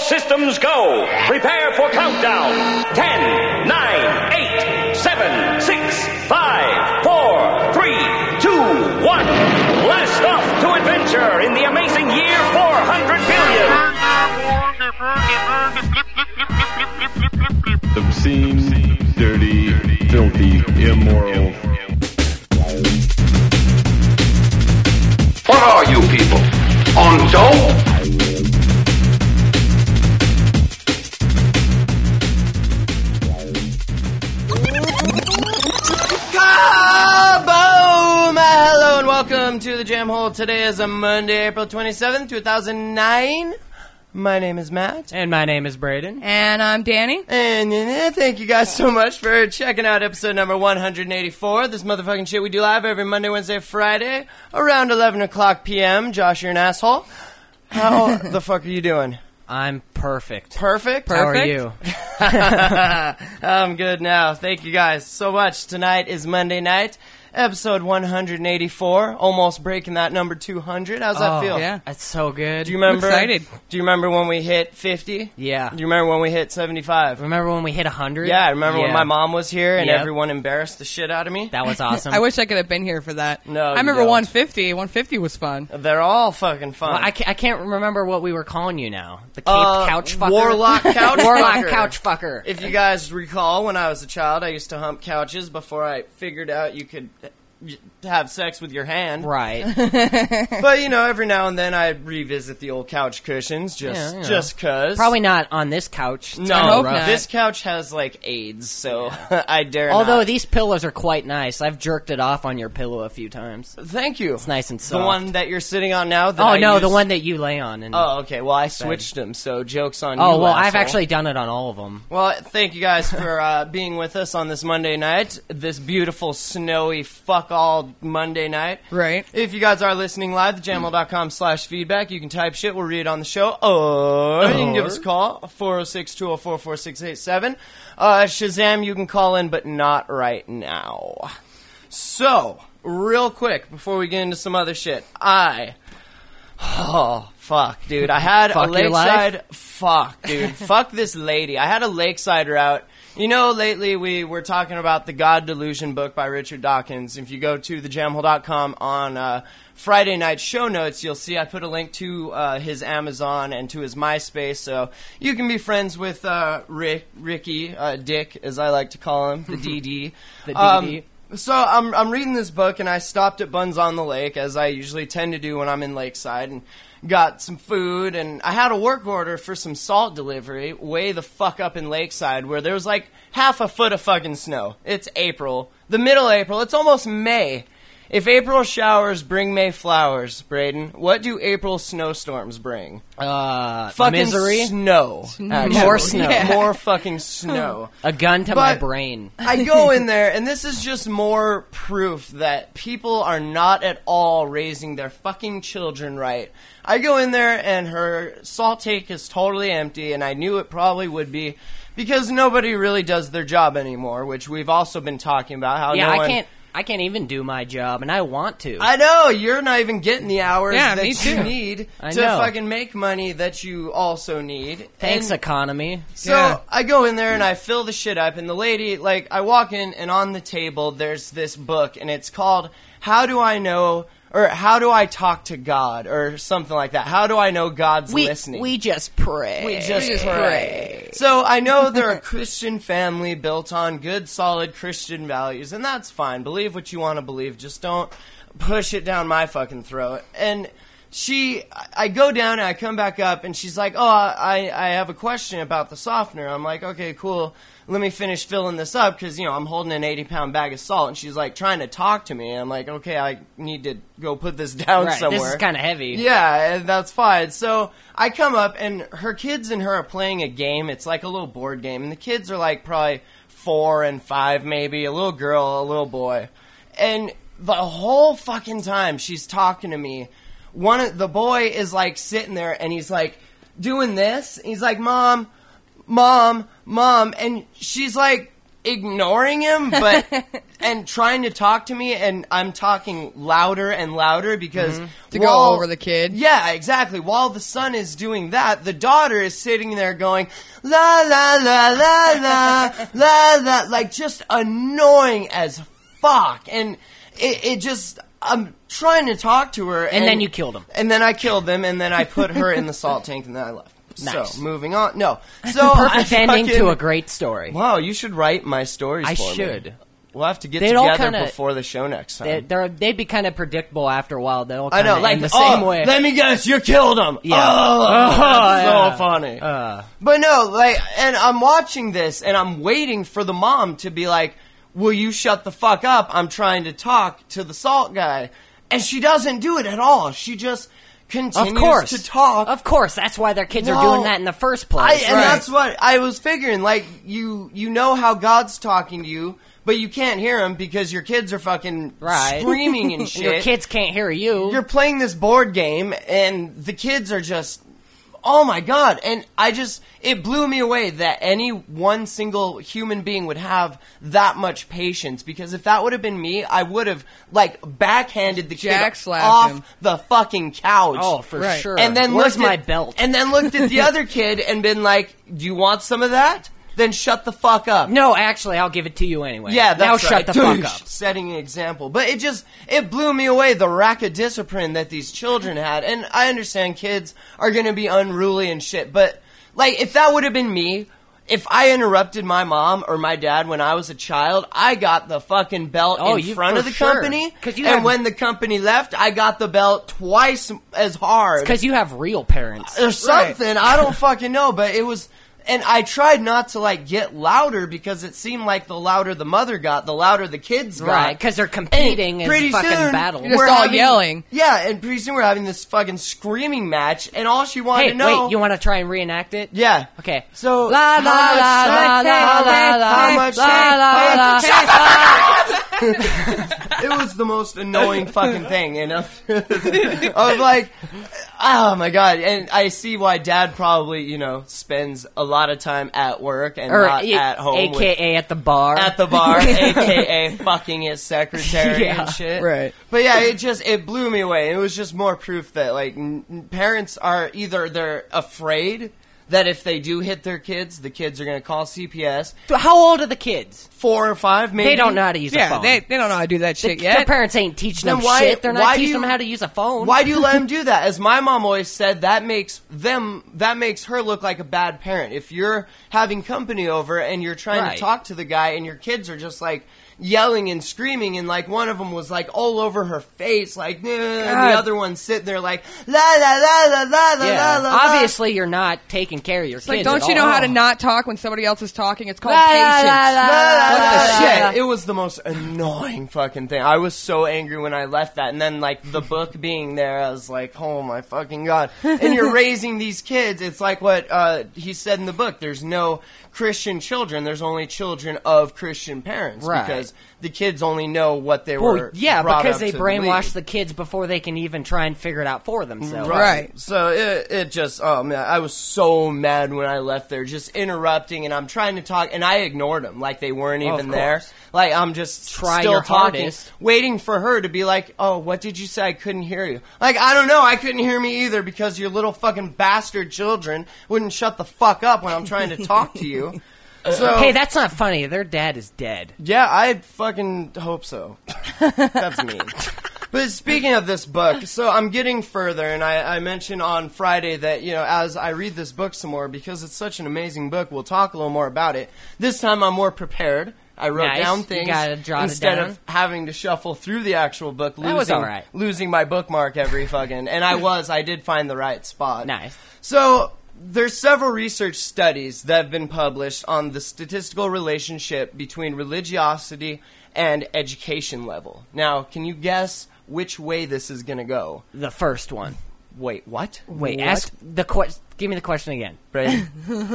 systems go. Prepare for countdown. 10, 9, 8, 7, 6, 5, 4, 3, 2, 1. Blast off to adventure in the amazing year 400 billion. Obscene, dirty, filthy, immoral. What are you people? On dope? Kaboom! Hello and welcome to the Jam Hole. Today is a Monday, April 27th, 2009. My name is Matt. And my name is Braden. And I'm Danny. And thank you guys so much for checking out episode number 184. This motherfucking shit we do live every Monday, Wednesday, Friday, around 11 o'clock p.m. Josh, you're an asshole. How the fuck are you doing? I'm perfect. Perfect? How are you? I'm good now. Thank you guys so much. Tonight is Monday night, episode 184, almost breaking that number 200. How's that feel? Yeah. That's so good. Do you remember? I'm excited. Do you remember when we hit 50? Yeah. Do you remember when we hit 75? Remember when we hit 100? Yeah, I remember when my mom was here and Yep. everyone embarrassed the shit out of me. That was awesome. I wish I could have been here for that. No, I you remember don't. 150. 150 was fun. They're all fucking fun. Well, I can't remember what we were calling you now. The Cape Couch Fucker? Warlock Couch Warlock Fucker. Couch Fucker. If you guys recall, when I was a child, I used to hump couches before I figured out you could have sex with your hand. Right. But, you know, every now and then I revisit the old couch cushions just cause. Probably not on this couch. It's No, kinda hope rough. not. this couch has, like, AIDS, so I dare Although not. these pillows are quite nice. I've jerked it off on your pillow a few times. Thank you. It's nice and The soft. one that you're sitting on now? That Oh, I no, use? the one that you lay on. And Oh, okay. Well, I switched them, so joke's on you, Oh, well, I've asshole. actually done it on all of them. Well, thank you guys for being with us on this Monday night, this beautiful, snowy, fuck-all Monday night. Right. If you guys are listening live, thejamhole.com/feedback, you can type shit, we'll read it on the show, or you can give us a call, 406-204-4687. Shazam, you can call in, but not right now. So, real quick, before we get into some other shit, oh, fuck, dude. I had Fuck a your lakeside... life? Fuck, dude. Fuck this lady. I had a lakeside route. You know, lately we were talking about the God Delusion book by Richard Dawkins. If you go to thejamhole.com on Friday night show notes, you'll see I put a link to his Amazon and to his MySpace, so you can be friends with Ricky, Dick, as I like to call him, the DD. The DD. So I'm reading this book, and I stopped at Buns on the Lake, as I usually tend to do when I'm in Lakeside, and got some food, and I had a work order for some salt delivery way the fuck up in Lakeside, where there was like half a foot of fucking snow. It's April. The middle of April. It's almost May. If April showers bring May flowers, Braden, what do April snowstorms bring? Fucking misery? Snow. actually. More snow. Yeah. More fucking snow. A gun to my But- brain. I go in there, and this is just more proof that people are not at all raising their fucking children right. I go in there, and her salt tank is totally empty, and I knew it probably would be, because nobody really does their job anymore, which we've also been talking about. How Yeah, no one... I can't even do my job, and I want to. I know, you're not even getting the hours Yeah, that me you too. need I to know. fucking make money that you also need. Thanks, And- economy. So Yeah. I go in there and I fill the shit up, and the lady, like, I walk in, and on the table there's this book, and it's called How Do I Know, or How Do I Talk to God, or something like that. How do I know God's listening? We just pray. We just pray. So I know they're a Christian family built on good, solid Christian values, and that's fine. Believe what you want to believe. Just don't push it down my fucking throat. And I go down and I come back up, and she's like, oh, I have a question about the softener. I'm like, okay, cool. Let me finish filling this up, because, you know, I'm holding an 80-pound bag of salt, and she's, like, trying to talk to me. And I'm like, okay, I need to go put this down Right, somewhere. this is kind of heavy. Yeah, and that's fine. So I come up, and her kids and her are playing a game. It's like a little board game, and the kids are, like, probably 4 and 5 maybe, a little girl, a little boy. And the whole fucking time she's talking to me, the boy is, like, sitting there, and he's, like, doing this. He's like, Mom, and she's like, ignoring him, but and trying to talk to me, and I'm talking louder and louder because To go over the kid. Yeah, exactly. While the son is doing that, the daughter is sitting there going la la la la la la la, like just annoying as fuck, and it just. I'm trying to talk to her, And then you killed him. and then I killed them, and then I put her in the salt tank, and then I left. Nice. So moving on. No, so Perfect I ending fucking- to a great story. Wow, you should write my stories I for me. should. We'll have to get They'd all together kinda- before the show next time. They'd be kind of predictable after a while. They'll I kind know, of like end the same way. Let me guess, you killed him. Yeah. That's yeah. so funny. But no, like, and I'm watching this, and I'm waiting for the mom to be like, "Will you shut the fuck up? I'm trying to talk to the salt guy," and she doesn't do it at all. She just continues Of course. to talk. Of course, that's why their kids are Well, doing that in the first place. And that's what I was figuring. Like, you know how God's talking to you, but you can't hear him because your kids are fucking Right. screaming and And shit. your kids can't hear you. You're playing this board game, and the kids are just, oh my god. And it blew me away that any one single human being would have that much patience, because if that would have been me, I would have, like, backhanded the Jack kid slapped off him. the fucking couch. Oh, for Right. sure. And then Where's looked my at, belt? And then looked at the other kid and been like, "Do you want some of that? Then shut the fuck up." No, actually, I'll give it to you anyway. Yeah, that's now right. shut the fuck up. Setting an example. But it blew me away, the rack of discipline that these children had. And I understand kids are going to be unruly and shit, but, like, if that would have been me, if I interrupted my mom or my dad when I was a child, I got the fucking belt in front for of the sure. company. 'Cause you and have- when the company left, I got the belt twice as hard. Because you have real parents. Or something. I don't fucking know, but it was. And I tried not to, like, get louder, because it seemed like the louder the mother got, the louder the kids got. Right, because they're competing And pretty in fucking soon, battle. You're just all yelling. Yeah, and pretty soon we're having this fucking screaming match, and all she wanted Hey, to know. wait, you want to try and reenact it? Yeah. Okay. So La la la la la la la how much la la la. It was the most annoying fucking thing, and I was like, oh my god. And I see why Dad probably, spends a lot of time at work and Or not at home. AKA at the bar. At the bar, aka fucking his secretary Yeah, and shit. right. But yeah, it blew me away. It was just more proof that, like, parents are either they're afraid that if they do hit their kids, the kids are going to call CPS. How old are the kids? 4 or 5, maybe. They don't know how to use a Yeah, phone. they don't know how to do that shit Their yet. parents ain't teaching Then them why- shit. They're why not do teaching you- them how to use a phone. Why do you let them do that? As my mom always said, that makes her look like a bad parent. If you're having company over and you're trying Right. to talk to the guy and your kids are just, like, yelling and screaming, and, like, one of them was, like, all over her face, like, "Nah," and the other one's sitting there like, la la la la la la Yeah. la la. Obviously, you're not taking care of your It's like, kids. don't at you know all. how to not talk when somebody else is talking? It's called La, la, patience. la, la, What la, the la, shit? la. It was the most annoying fucking thing. I was so angry when I left that, and then, like, the book being there, I was like, oh my fucking god. And you're raising these kids. It's like what he said in the book. There's no Christian children. There's only children of Christian parents. Right. Because the kids only know what they Well, were yeah, brought because up they to brainwash believe. the kids before they can even try and figure it out for themselves. Right. So it just, oh man, I was so mad when I left there, just interrupting, and I'm trying to talk, and I ignored them like they weren't Of even there. course. Like, I'm just Try still your talking, hardest. waiting for her to be like, "Oh, what did you say? I couldn't hear you." Like, I don't know, I couldn't hear me either, because your little fucking bastard children wouldn't shut the fuck up when I'm trying to talk to you. So, Hey, that's not funny. Their dad is dead. yeah, I fucking hope so. That's mean. But speaking of this book, so I'm getting further, and I mentioned on Friday that, as I read this book some more, because it's such an amazing book, we'll talk a little more about it. This time I'm more prepared. I wrote Nice. down You things gotta jot it instead down. of having to shuffle through the actual book, That was all right. losing my bookmark every fucking... And I did find the right spot. Nice. So, there's several research studies that have been published on the statistical relationship between religiosity and education level. Now, can you guess which way this is going to go? The first one. Wait, what? Wait, What? ask the give me the question again. Brandon?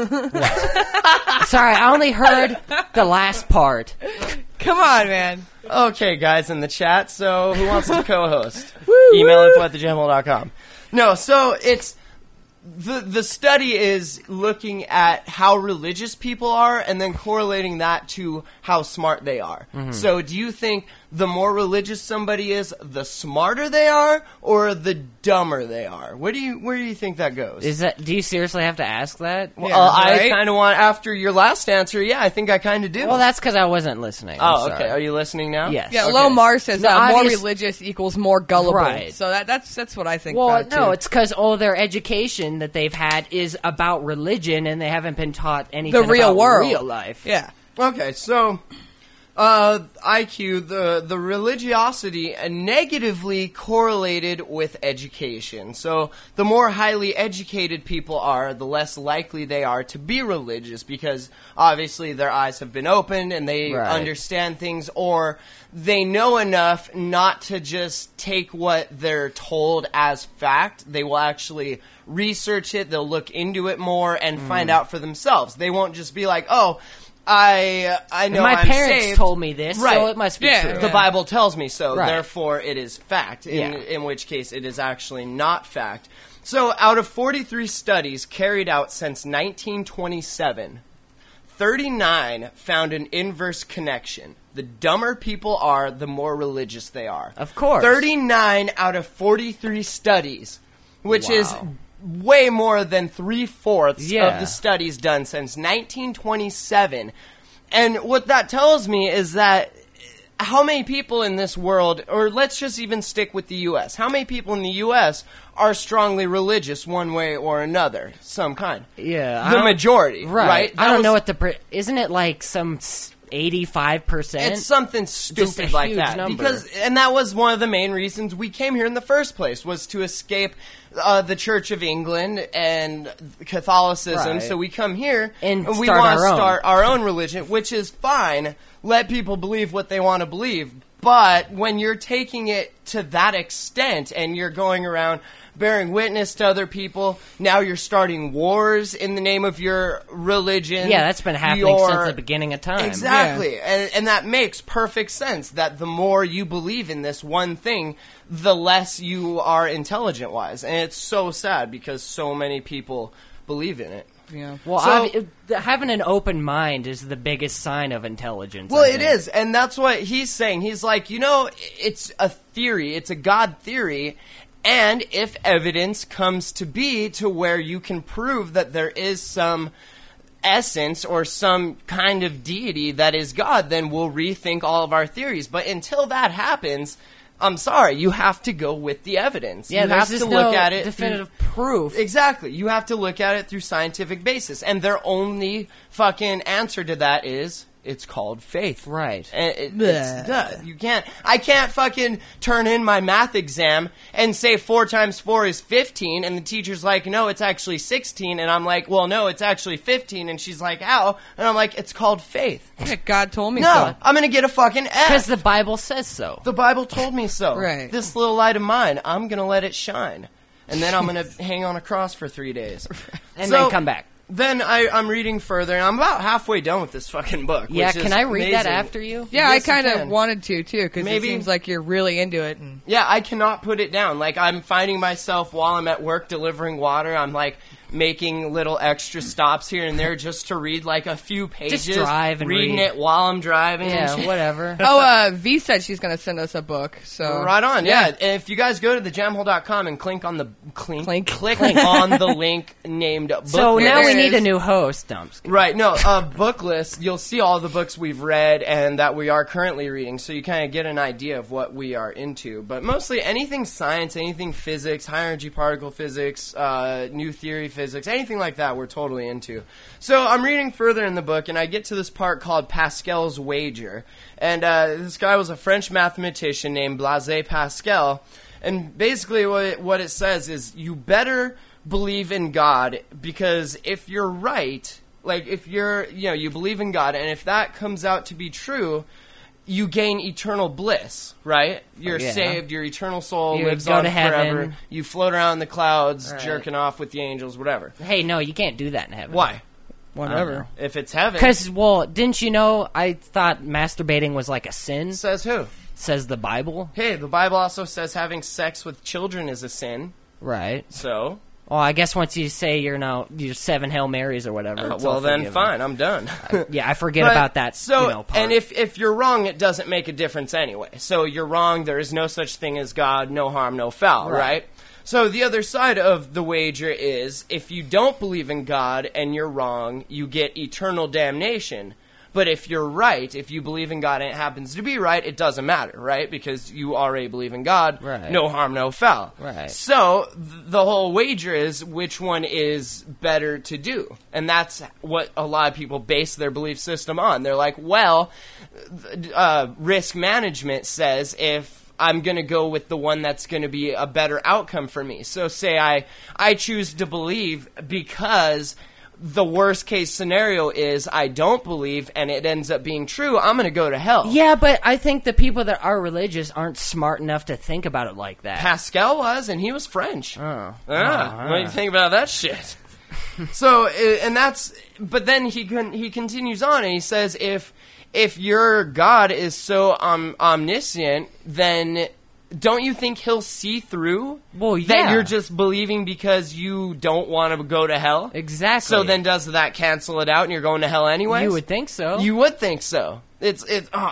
Sorry, I only heard the last part. Come on, man. Okay, guys in the chat, so who wants to co-host? Email info@thegenimal.com. No, so it's... the study is looking at how religious people are and then correlating that to how smart they are. Mm-hmm. So do you think the more religious somebody is, the smarter they are, or the dumber they are? Where do you think that goes? Do you seriously have to ask that? Yeah, I right? kind of want, after your last answer, yeah, I think I kind of do. Well, that's because I wasn't listening. Oh, I'm okay. sorry. Are you listening now? Yes. Yeah, Okay. Low Mars says No, more obvious- religious equals more gullible. Right. So that's what I think Well, about it, no, too. it's because all their education that they've had is about religion, and they haven't been taught anything the real about world. real life. Yeah. Okay, so IQ, the religiosity negatively correlated with education. So the more highly educated people are, the less likely they are to be religious, because obviously their eyes have been opened and they Right. understand things, or they know enough not to just take what they're told as fact. They will actually research it, they'll look into it more and find out for themselves. They won't just be like, oh, I know My I'm parents saved. told me this, Right. so it must be Yeah. true. The Bible tells me so, Right. therefore it is fact, Yeah. in which case it is actually not fact. So out of 43 studies carried out since 1927, 39 found an inverse connection. The dumber people are, the more religious they are. Of course. 39 out of 43 studies, which is Wow. way more than 3/4 Yeah. of the studies done since 1927. And what that tells me is that how many people in this world, or let's just even stick with the U.S., how many people in the U.S. are strongly religious one way or another, some kind? Yeah, I The don't- majority, right? I That don't was- know what isn't it like some 85%? It's something Just stupid a like huge that, number. and that was one of the main reasons we came here in the first place, was to escape the Church of England and Catholicism. Right. So we come here And we start want to our own. start our own religion, which is fine. Let people believe what they want to believe. But when you're taking it to that extent and you're going around bearing witness to other people, now you're starting wars in the name of your religion. Yeah, that's been happening You're- since the beginning of time. Exactly. And that makes perfect sense, that the more you believe in this one thing, the less you are intelligent-wise. And it's so sad because so many people believe in it. Yeah. Well, So- having an open mind is the biggest sign of intelligence. Well, I it think. is, and that's what he's saying. He's like, it's a theory, it's a God theory, and if evidence comes to be to where you can prove that there is some essence or some kind of deity that is God, then we'll rethink all of our theories. But until that happens, I'm sorry, you have to go with the evidence. Yeah, you there's have to just look no at it definitive through- proof. Exactly. You have to look at it through scientific basis. And their only fucking answer to that is, it's called faith. Right. And it's done. I can't fucking turn in my math exam and say 4 times 4 is 15, and the teacher's like, no, it's actually 16, and I'm like, well, no, it's actually 15, and she's like, how? And I'm like, it's called faith. Yeah, God told me No, so. I'm gonna get a fucking F. Because the Bible says so. The Bible told me so. Right. This little light of mine, I'm going to let it shine. And then I'm going to hang on a cross for 3 days. And So, then come back. Then I'm reading further, and I'm about halfway done with this fucking book. Yeah, which is can I read that amazing. after you? Yeah, Yes, you I kind can. of wanted to, too, because it Maybe- seems like you're really into it. And Yeah, I cannot put it down. Like, I'm finding myself while I'm at work delivering water, I'm like making little extra stops here and there just to read like a few pages. drive and reading read. it while I'm driving. and Yeah, shit. whatever. V said she's going to send us a book. So Right on, yeah. And if you guys go to thejamhole.com and click on the click on the link named book So list. now there we it need a is. new host. No, I'm just kidding. Right, no, book list, you'll see all the books we've read and that we are currently reading, so you kind of get an idea of what we are into. But mostly anything science, anything physics, high energy particle physics, new theory physics, anything like that we're totally into. So I'm reading further in the book, and I get to this part called Pascal's Wager. And this guy was a French mathematician named Blaise Pascal. And basically what it says is, you better believe in God, because if you're right, like if you believe in God, and if that comes out to be true, you gain eternal bliss, right? You're yeah. saved, your eternal soul You lives go on to heaven. forever. You float around the clouds, Right. jerking off with the angels, whatever. Hey, no, you can't do that in heaven. Why? whatever. If it's heaven, Because, well, didn't you know I thought masturbating was like a sin? says who? Says the Bible. Hey, the Bible also says having sex with children is a sin. Right. So, Well, I guess once you say you're 7 Hail Marys or whatever. it's all Well, then forgiven. fine, I'm done. Yeah, I forget But- about that. So, part. and if you're wrong, it doesn't make a difference anyway. So you're wrong. There is no such thing as God. No harm, no foul. Right. So the other side of the wager is if you don't believe in God and you're wrong, you get eternal damnation. But if you're right, if you believe in God and it happens to be right, it doesn't matter, right? Because you already believe in God. Right. No harm, no foul. Right. So the whole wager is which one is better to do. And that's what a lot of people base their belief system on. They're like, well, risk management says if I'm going to go with the one that's going to be a better outcome for me. So say I choose to believe because the worst case scenario is I don't believe and it ends up being true, I'm going to go to hell. Yeah, but I think the people that are religious aren't smart enough to think about it like that. Pascal was, and he was French. Oh. Yeah. What do you think about that shit? So, and that's, but then he continues on and he says, if your God is so omniscient, then don't you think he'll see through Well, yeah. that you're just believing because you don't want to go to hell? Exactly. So then does that cancel it out and you're going to hell anyways? You would think so. You would think so. It's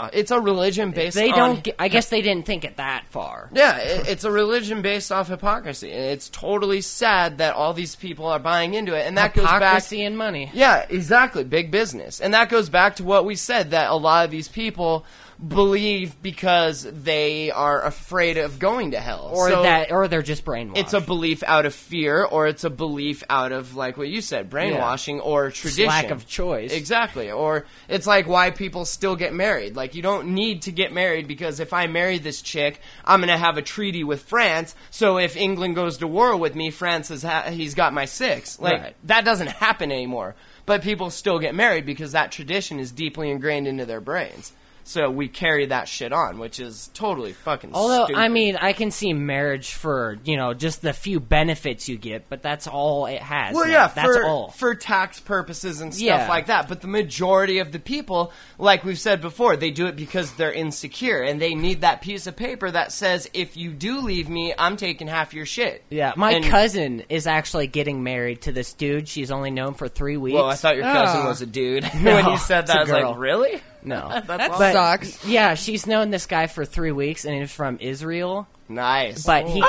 a religion based They on... don't. I guess they didn't think it that far. Yeah, it's a religion based off hypocrisy. And it's totally sad that all these people are buying into it. And that goes back... Hypocrisy and money. Yeah, exactly. Big business. And that goes back to what we said, that a lot of these people believe because they are afraid of going to hell. Or they're just brainwashed. It's a belief out of fear, or it's a belief out of, like what you said, brainwashing or tradition. Lack of choice. Exactly. Or it's like why people still get married. Like, you don't need to get married because if I marry this chick, I'm going to have a treaty with France, so if England goes to war with me, France he's got my six. Like, Right. that doesn't happen anymore. But people still get married because that tradition is deeply ingrained into their brains. So we carry that shit on, which is totally fucking Although, stupid. I mean, I can see marriage for, just the few benefits you get, but that's all it has. Well, now. yeah, that's for, all. for tax purposes and stuff Yeah. like that. But the majority of the people, like we've said before, they do it because they're insecure and they need that piece of paper that says, if you do leave me, I'm taking half your shit. Yeah, my And- cousin is actually getting married to this dude. She's only known for 3 weeks. Well, I thought your cousin Oh. was a dude. No, when you said it's a that, I was girl. like, really? No. That But- sucks. Yeah, she's known this guy for 3 weeks, and he's from Israel. Nice. But he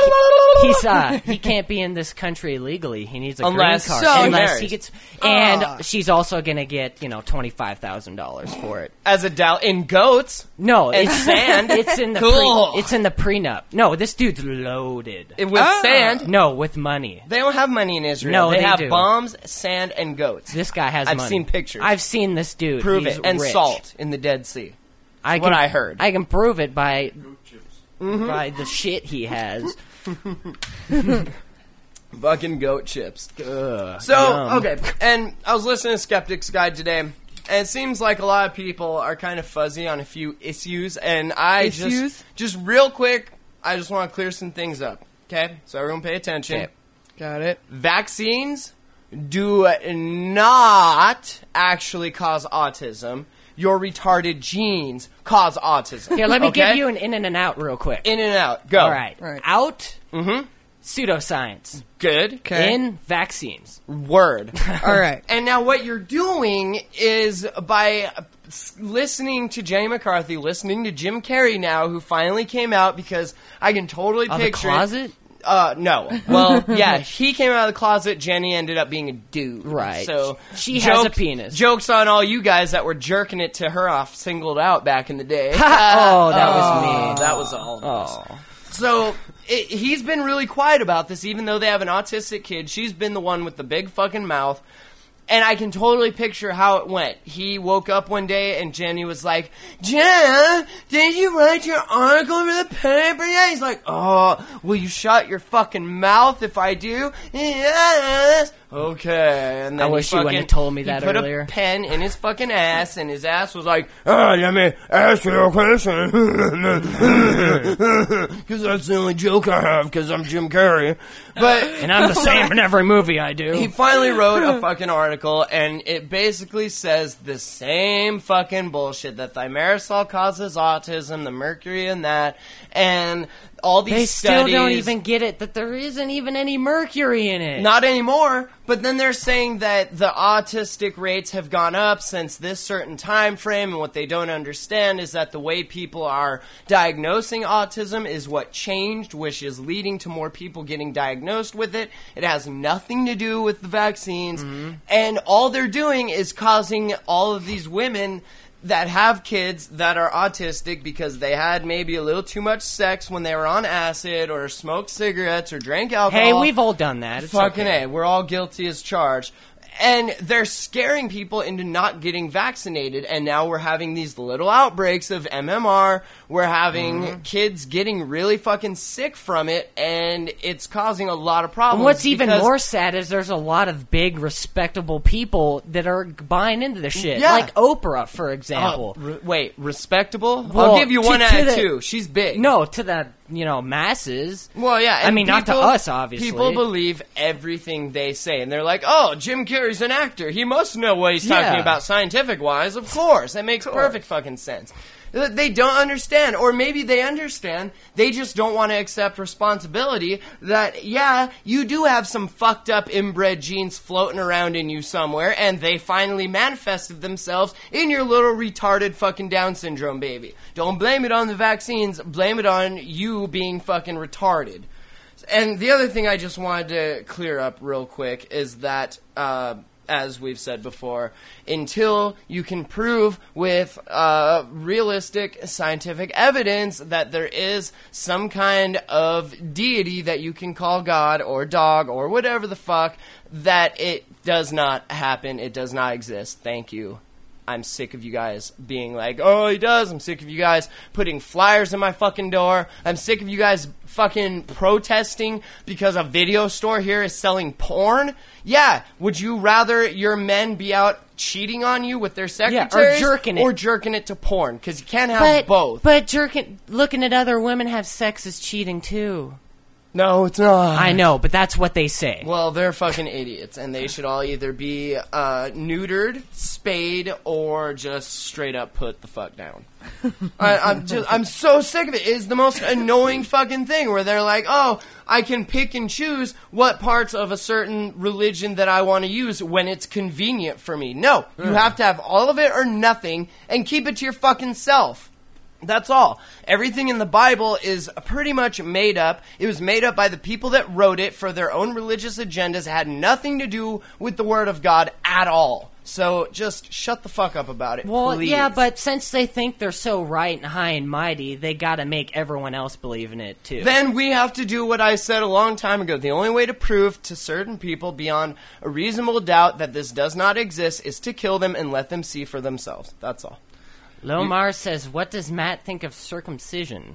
can't be in this country legally. He needs a Unless green card. So- Unless married. he gets, and she's also gonna get $25,000 for it. As a in goats, No, And it's sand? It's in the Cool. it's in the prenup. No, this dude's loaded. with sand, No, with money. they don't have money in Israel. No, they have do. bombs, sand, and goats. This guy has I've money. seen pictures. I've seen this dude. Prove He's it. And rich. salt in the Dead Sea. I what I heard. I can prove it by by the shit he has. Fucking goat chips. Ugh, So, yum. okay, and I was listening to Skeptic's Guide today, and it seems like a lot of people are kind of fuzzy on a few issues, and Issues? just real quick, I just want to clear some things up, okay? So everyone pay attention. Okay. Got it. Vaccines do not actually cause autism. Your retarded genes cause autism. Here, let me okay? give you an in and an out real quick. In and out. Go. All right. Right. Out. Pseudoscience. Good. Okay. In vaccines. Word. All right. And now what you're doing is by listening to Jenny McCarthy, listening to Jim Carrey now, who finally came out, because I can totally Oh, the picture it. closet? No. Well, yeah, he came out of the closet. Jenny ended up being a dude. Right. So She has a penis. Jokes on all you guys that were jerking it to her off singled out back in the day. Oh, that was me. That was all of us. Oh. So he's been really quiet about this, even though they have an autistic kid. She's been the one with the big fucking mouth. And I can totally picture how it went. He woke up one day and Jenny was like, Jenna, did you write your article for the paper yet? He's like, oh, will you shut your fucking mouth if I do? Yes. Okay, and then I wish you wouldn't have told me that he put earlier. a pen in his fucking ass, and his ass was like, let me ask you a question. Because that's the only joke I have, because I'm Jim Carrey. But And I'm the same in every movie I do. he finally wrote a fucking article, and it basically says the same fucking bullshit, that thimerosal causes autism, the mercury in that, and all these They still studies. don't even get it that there isn't even any mercury in it. Not anymore, but then they're saying that the autistic rates have gone up since this certain time frame, and what they don't understand is that the way people are diagnosing autism is what changed, which is leading to more people getting diagnosed with it. It has nothing to do with the vaccines, and all they're doing is causing all of these women that have kids that are autistic because they had maybe a little too much sex when they were on acid, or smoked cigarettes, or drank alcohol. Hey, we've all done that. It's Fucking okay. A. We're all guilty as charged. And they're scaring people into not getting vaccinated, and now we're having these little outbreaks of MMR. We're having kids getting really fucking sick from it, and it's causing a lot of problems. And what's even because- more sad is there's a lot of big, respectable people that are buying into the shit. Yeah. Like Oprah, for example. Wait, respectable? Well, I'll give you one to out of the- two. She's big. No, to the, masses. Well, yeah. I and mean, not to people- us, obviously. People believe everything they say, and they're like, "Oh, Jim Carrey's an actor. He must know what he's talking Yeah. about scientific-wise. Of course, that makes perfect fucking sense." They don't understand, or maybe they understand. They just don't want to accept responsibility that, yeah, you do have some fucked up inbred genes floating around in you somewhere, and they finally manifested themselves in your little retarded fucking Down syndrome baby. Don't blame it on the vaccines. Blame it on you being fucking retarded. And the other thing I just wanted to clear up real quick is that, as we've said before, until you can prove with realistic scientific evidence that there is some kind of deity that you can call God or dog or whatever the fuck, that it does not happen. It does not exist. Thank you. I'm sick of you guys being like, oh, he does. I'm sick of you guys putting flyers in my fucking door. I'm sick of you guys fucking protesting because a video store here is selling porn. Yeah, would you rather your men be out cheating on you with their secretaries jerking it. or jerking it to porn? Because you can't have both. But looking at other women have sex is cheating too. No, it's not. I know, but that's what they say. Well, they're fucking idiots, and they should all either be neutered, spayed, or just straight up put the fuck down. I'm so sick of it. It's the most annoying fucking thing where they're like, oh, I can pick and choose what parts of a certain religion that I want to use when it's convenient for me. No, you have to have all of it or nothing, and keep it to your fucking self. That's all. Everything in the Bible is pretty much made up. It was made up by the people that wrote it for their own religious agendas. It had nothing to do with the Word of God at all. So just shut the fuck up about it, Well, please. yeah, but since they think they're so right and high and mighty, they gotta make everyone else believe in it, too. Then we have to do what I said a long time ago. The only way to prove to certain people beyond a reasonable doubt that this does not exist is to kill them and let them see for themselves. That's all. Lomar says, what does Matt think of circumcision?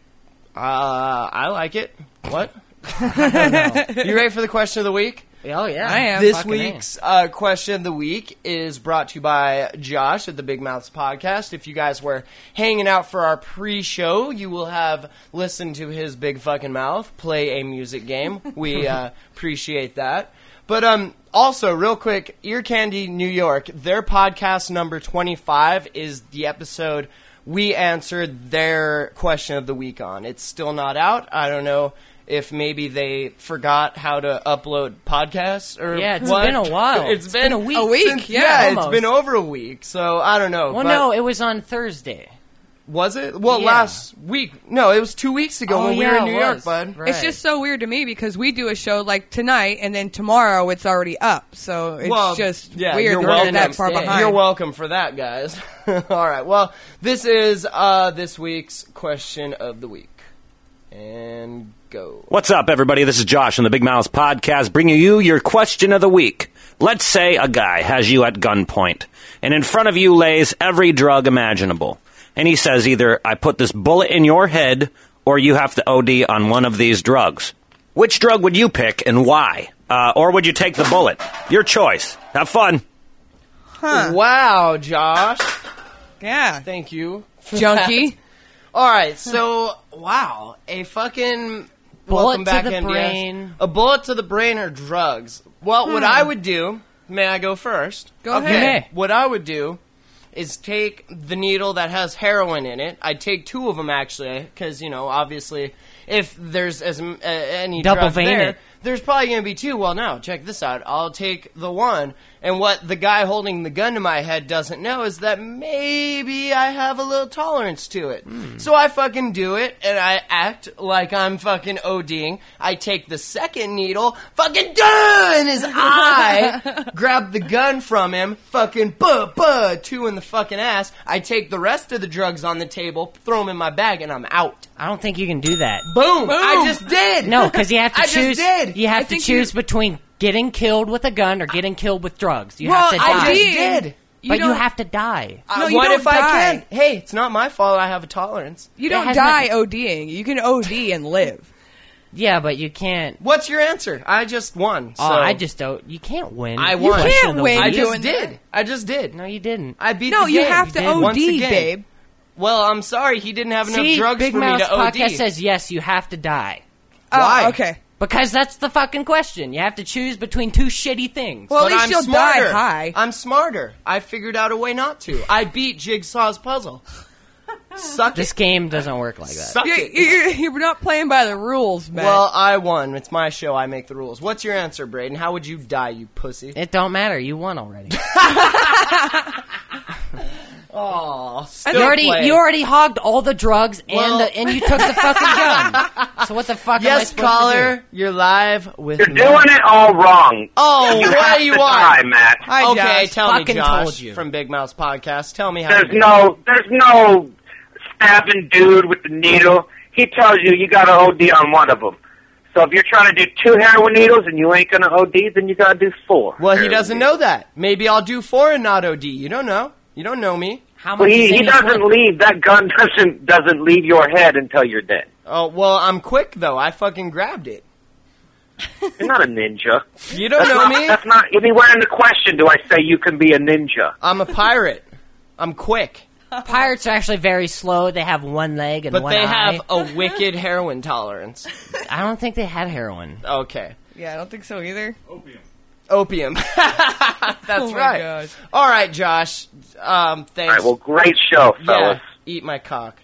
I like it. What? I don't know. You ready for the question of the week? Oh, yeah. I am. This Fucking week's question of the week is brought to you by Josh at the Big Mouths Podcast. If you guys were hanging out for our pre-show, you will have listened to his big fucking mouth play a music game. We appreciate that. But also, real quick, Ear Candy New York, their podcast number 25 is the episode we answered their question of the week on. It's still not out. I don't know if maybe they forgot how to upload podcasts or Yeah, it's what. been a while. It's been a week. A week, since- yeah, it's almost. been over a week. So I don't know. Well, but no, it was on Thursday. was it? Well, Yeah. last week. No, it was 2 weeks ago Oh, when we yeah, were in it New York, was. bud. Right. It's just so weird to me because we do a show like tonight, and then tomorrow it's already up. So it's just yeah, weird you're that welcome. we're that far behind. You're welcome for that, guys. All right. Well, this is this week's question of the week. And go. What's up, everybody? This is Josh on the Big Mouths Podcast, bringing you your question of the week. Let's say a guy has you at gunpoint, and in front of you lays every drug imaginable. And he says either, I put this bullet in your head, or you have to OD on one of these drugs. Which drug would you pick, and why? Or would you take the bullet? Your choice. Have fun. Wow, Josh. Yeah. Thank you. for Junkie. that. All right, so, wow. A fucking... Bullet welcome to back, the NBS. brain. A bullet to the brain or drugs? Well, what I would do... May I go first? Go Okay. ahead. What I would do is take the needle that has heroin in it. I'd take 2 of them, actually, because, you know, obviously, if there's any Double drug vein there, it. there's probably going to be 2. Well, no, check this out. I'll take the one, and what the guy holding the gun to my head doesn't know is that maybe I have a little tolerance to it. So I fucking do it, and I act like I'm fucking ODing. I take the second needle, fucking in his eye, grab the gun from him, fucking 2 in the fucking ass. I take the rest of the drugs on the table, throw them in my bag, and I'm out. I don't think you can do that. Boom! I just did! No, because you have to I choose. just did! You have to think choose between getting killed with a gun or getting killed with drugs. You Well, have to I die. just did. did. But you don't- have to die. No, you what don't if I die. can? Hey, it's not my fault I have a tolerance. You It don't has die nothing- ODing. You can OD and live. Yeah, but you can't. What's your answer? I just won. So Oh, I just don't. You can't win. I You won. question can't the win I weed. just doing did. that. I just did. No, you didn't. I beat No, the you game. have to did. OD, Once again. babe. Well, I'm sorry he didn't have enough See, drugs Big for me Mouse to OD. Podcast says yes, you have to die. Why? Oh, okay. Because that's the fucking question. You have to choose between 2 shitty things. Well, But at least I'm you'll smarter. die high. I'm smarter. I figured out a way not to. I beat Jigsaw's puzzle. Suck This it. game doesn't work like that. Suck it. You're not playing by the rules, man. Well, I won. It's my show. I make the rules. What's your answer, Braden? How would you die, you pussy? It don't matter. You won already. Oh, You already hogged all the drugs Well- and you took the fucking gun. So what the fuck am I Yes, supposed to caller. You're live with You're me. doing it all wrong. Oh, You what have do you to want? die, Matt. Hi, Okay, Josh. tell me, Fucking Josh, told you. from Big Mouse Podcast. Tell me how. There's to do it. no stabbing dude with the needle. He tells you you got to OD on one of them. So if you're trying to do 2 heroin needles and you ain't gonna OD, then you gotta do 4. Well, he heroin doesn't needles. know that. Maybe I'll do 4 and not OD. You don't know. You don't know me. How Well, much is he in each doesn't one? leave. That gun doesn't leave your head until you're dead. Oh, well, I'm quick, though. I fucking grabbed it. You're not a ninja. You don't know me? That's not anywhere in the question. Do I say you can be a ninja? I'm a pirate. I'm quick. Pirates are actually very slow. They have one leg and But one they eye. have a wicked heroin tolerance. I don't think they had heroin. Okay. Yeah, I don't think so either. Opium. That's Oh my right. gosh. All right, Josh. Thanks. All right. Well, great show, yeah, fellas. eat my cock.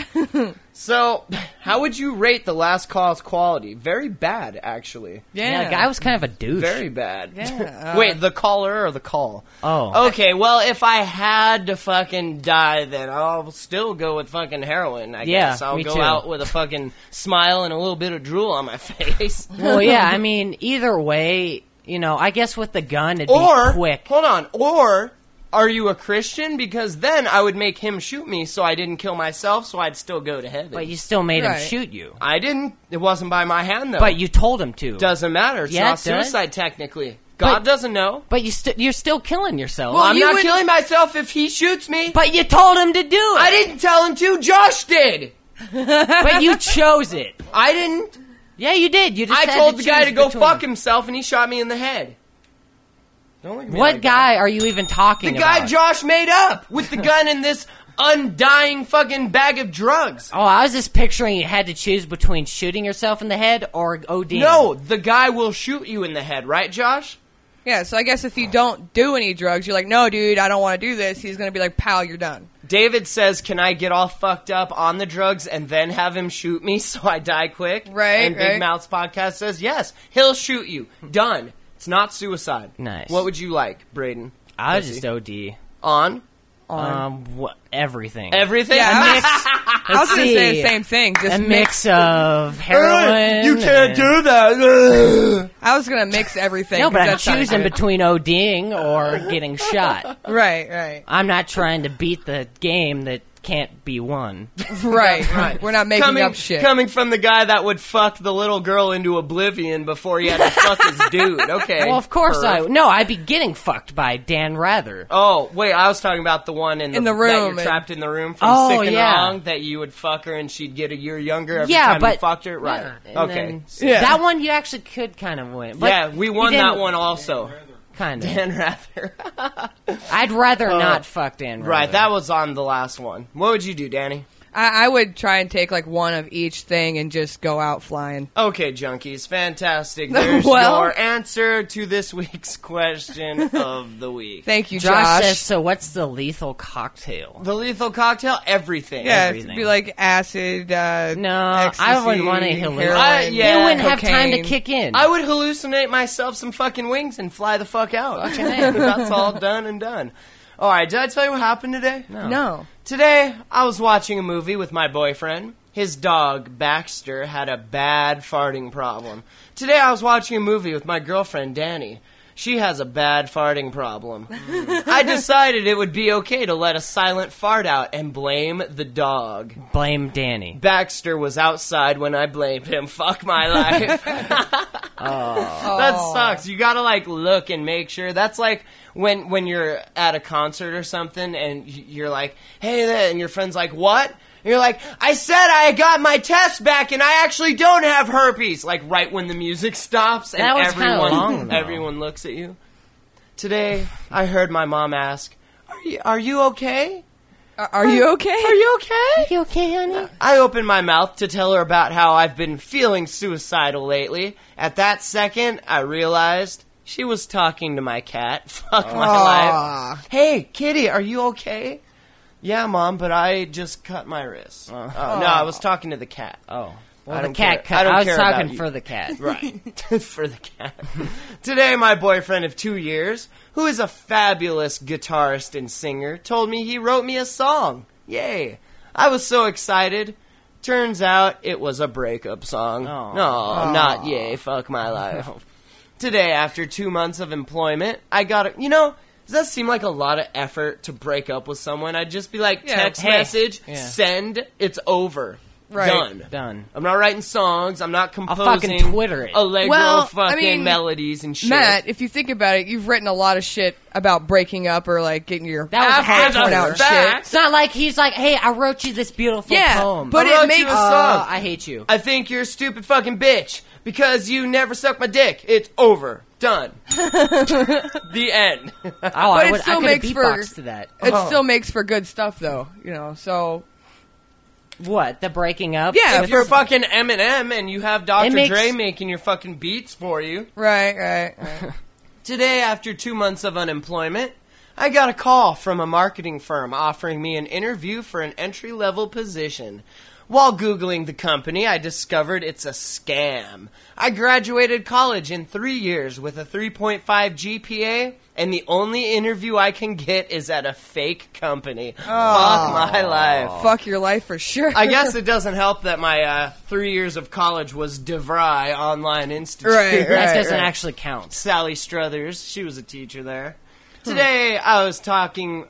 So, how would you rate the last call's quality? Very bad, actually. Yeah, the guy was kind of a douche. Very bad. Yeah, Wait, the caller or the call? Oh. Okay, well, if I had to fucking die, then I'll still go with fucking heroin, I Yeah, guess. I'll me go too. out with a fucking smile and a little bit of drool on my face. Well, yeah, I mean, either way, you know, I guess with the gun, it'd Or, be quick. hold on, or are you a Christian? Because then I would make him shoot me so I didn't kill myself, so I'd still go to heaven. But you still made Right. him shoot you. I didn't. It wasn't by my hand, though. But you told him to. Doesn't matter. It's Yeah, not it does. suicide, technically. God But- doesn't know. But you're still killing yourself. Well, I'm you not would- killing myself if he shoots me. but you told him to do it. I didn't tell him to. Josh did. But you chose it. I didn't. Yeah, you did. You just I had told to the guy choose to go between fuck them. himself, and he shot me in the head. Don't look at me What like guy are you even that. talking The guy about? Josh made up with the gun and this undying fucking bag of drugs. Oh, I was just picturing you had to choose between shooting yourself in the head or ODing. No, the guy will shoot you in the head, right, Josh? Yeah, so I guess if you don't do any drugs, you're like, no, dude, I don't want to do this. He's going to be like, pal, you're done. David says, can I get all fucked up on the drugs and then have him shoot me so I die quick? Right, And Big right. Mouth's podcast says, yes, he'll shoot you. Done. It's not suicide. Nice. What would you like, Braden? I was Pussy. just OD. On? Everything. Everything? Yeah, A mix. I was going to see. say the same thing. Just A mix of heroin. You can't and- do that. I was going to mix everything. No, 'cause but I'm that sounds choosing good. between ODing or getting shot. Right, right. I'm not trying to beat the game that can't be one. Right. We're not making up shit. Coming from the guy that would fuck the little girl into oblivion before he had to fuck his dude. Okay. Well, of course I'd be getting fucked by Dan Rather. Oh, wait, I was talking about the one in the room. that you're trapped in the room from Sick and Wrong, that you would fuck her and she'd get a year younger every time you fucked her. Right. Okay. That one you actually could kind of win. But we won that one also. Kind of. Dan Rather. I'd rather not fuck Dan Rather. Right, that was on the last one. What would you do, Danny? I would try and take like one of each thing and just go out flying. Okay, junkies, fantastic. There's Well- your answer to this week's question of the week. Thank you, Josh says, so what's the lethal cocktail? The lethal cocktail? Everything. Yeah, everything. it'd be like acid, No, ecstasy, I wouldn't want to hallucinate. heroin. Yeah. You wouldn't have time to cocaine. kick in. I would hallucinate myself some fucking wings and fly the fuck out. That's all done and done. All right, did I tell you what happened today? No. Today, I was watching a movie with my boyfriend. His dog, Baxter, had a bad farting problem. Today, I was watching a movie with my girlfriend, Danny. She has a bad farting problem. I decided it would be okay to let a silent fart out and blame the dog. Blame Danny. Baxter was outside when I blamed him. Fuck my life. That sucks. You gotta like look and make sure. That's like when you're at a concert or something and you're like, hey there, and your friend's like, what? And you're like, I said I got my test back and I actually don't have herpes. Like right when the music stops and That was kinda long, though. everyone looks at you. Today, I heard my mom ask, are you okay? Are you okay? Are you okay? You okay, honey? I opened my mouth to tell her about how I've been feeling suicidal lately. At that second, I realized she was talking to my cat. Fuck my life. Hey, kitty, are you okay? Yeah, Mom, but I just cut my wrist. No, I was talking to the cat. Oh. I Well, the don't cat care. cut. I don't I was care about talking you. for the cat. Right. For the cat. Today, my boyfriend of 2 years, who is a fabulous guitarist and singer, told me he wrote me a song. Yay. I was so excited. Turns out it was a breakup song. Aw. No, not yay. Fuck my life. Today, after 2 months of employment, I got a... You know, does that seem like a lot of effort to break up with someone? I'd just be like, text Hey. message, Yeah. send, it's over. Right. Done. I'm not writing songs. I'm not composing fucking Twitter it. Allegro Well, fucking I mean, melodies and shit. Matt, if you think about it, you've written a lot of shit about breaking up or like getting your That was heart torn after out and the shit. fact. It's not like he's like, hey, I wrote you this beautiful Yeah, poem. but I it wrote makes you a song. I hate you. I think you're a stupid fucking bitch because you never suck my dick. It's over. Done. The end. Oh, But I it would. still I could makes for beatbox to that. it still makes for good stuff though, you know. So What? The breaking up? Yeah, If you're fucking Eminem and you have Dr. It makes- Dre making your fucking beats for you. right. Today, after 2 months of unemployment, I got a call from a marketing firm offering me an interview for an entry-level position. While Googling the company, I discovered it's a scam. I graduated college in 3 years with a 3.5 GPA, and the only interview I can get is at a fake company. Fuck my life. Fuck your life for sure. I guess it doesn't help that my 3 years of college was DeVry Online Institute. Right. That doesn't actually count. Sally Struthers, she was a teacher there. Today, I was taking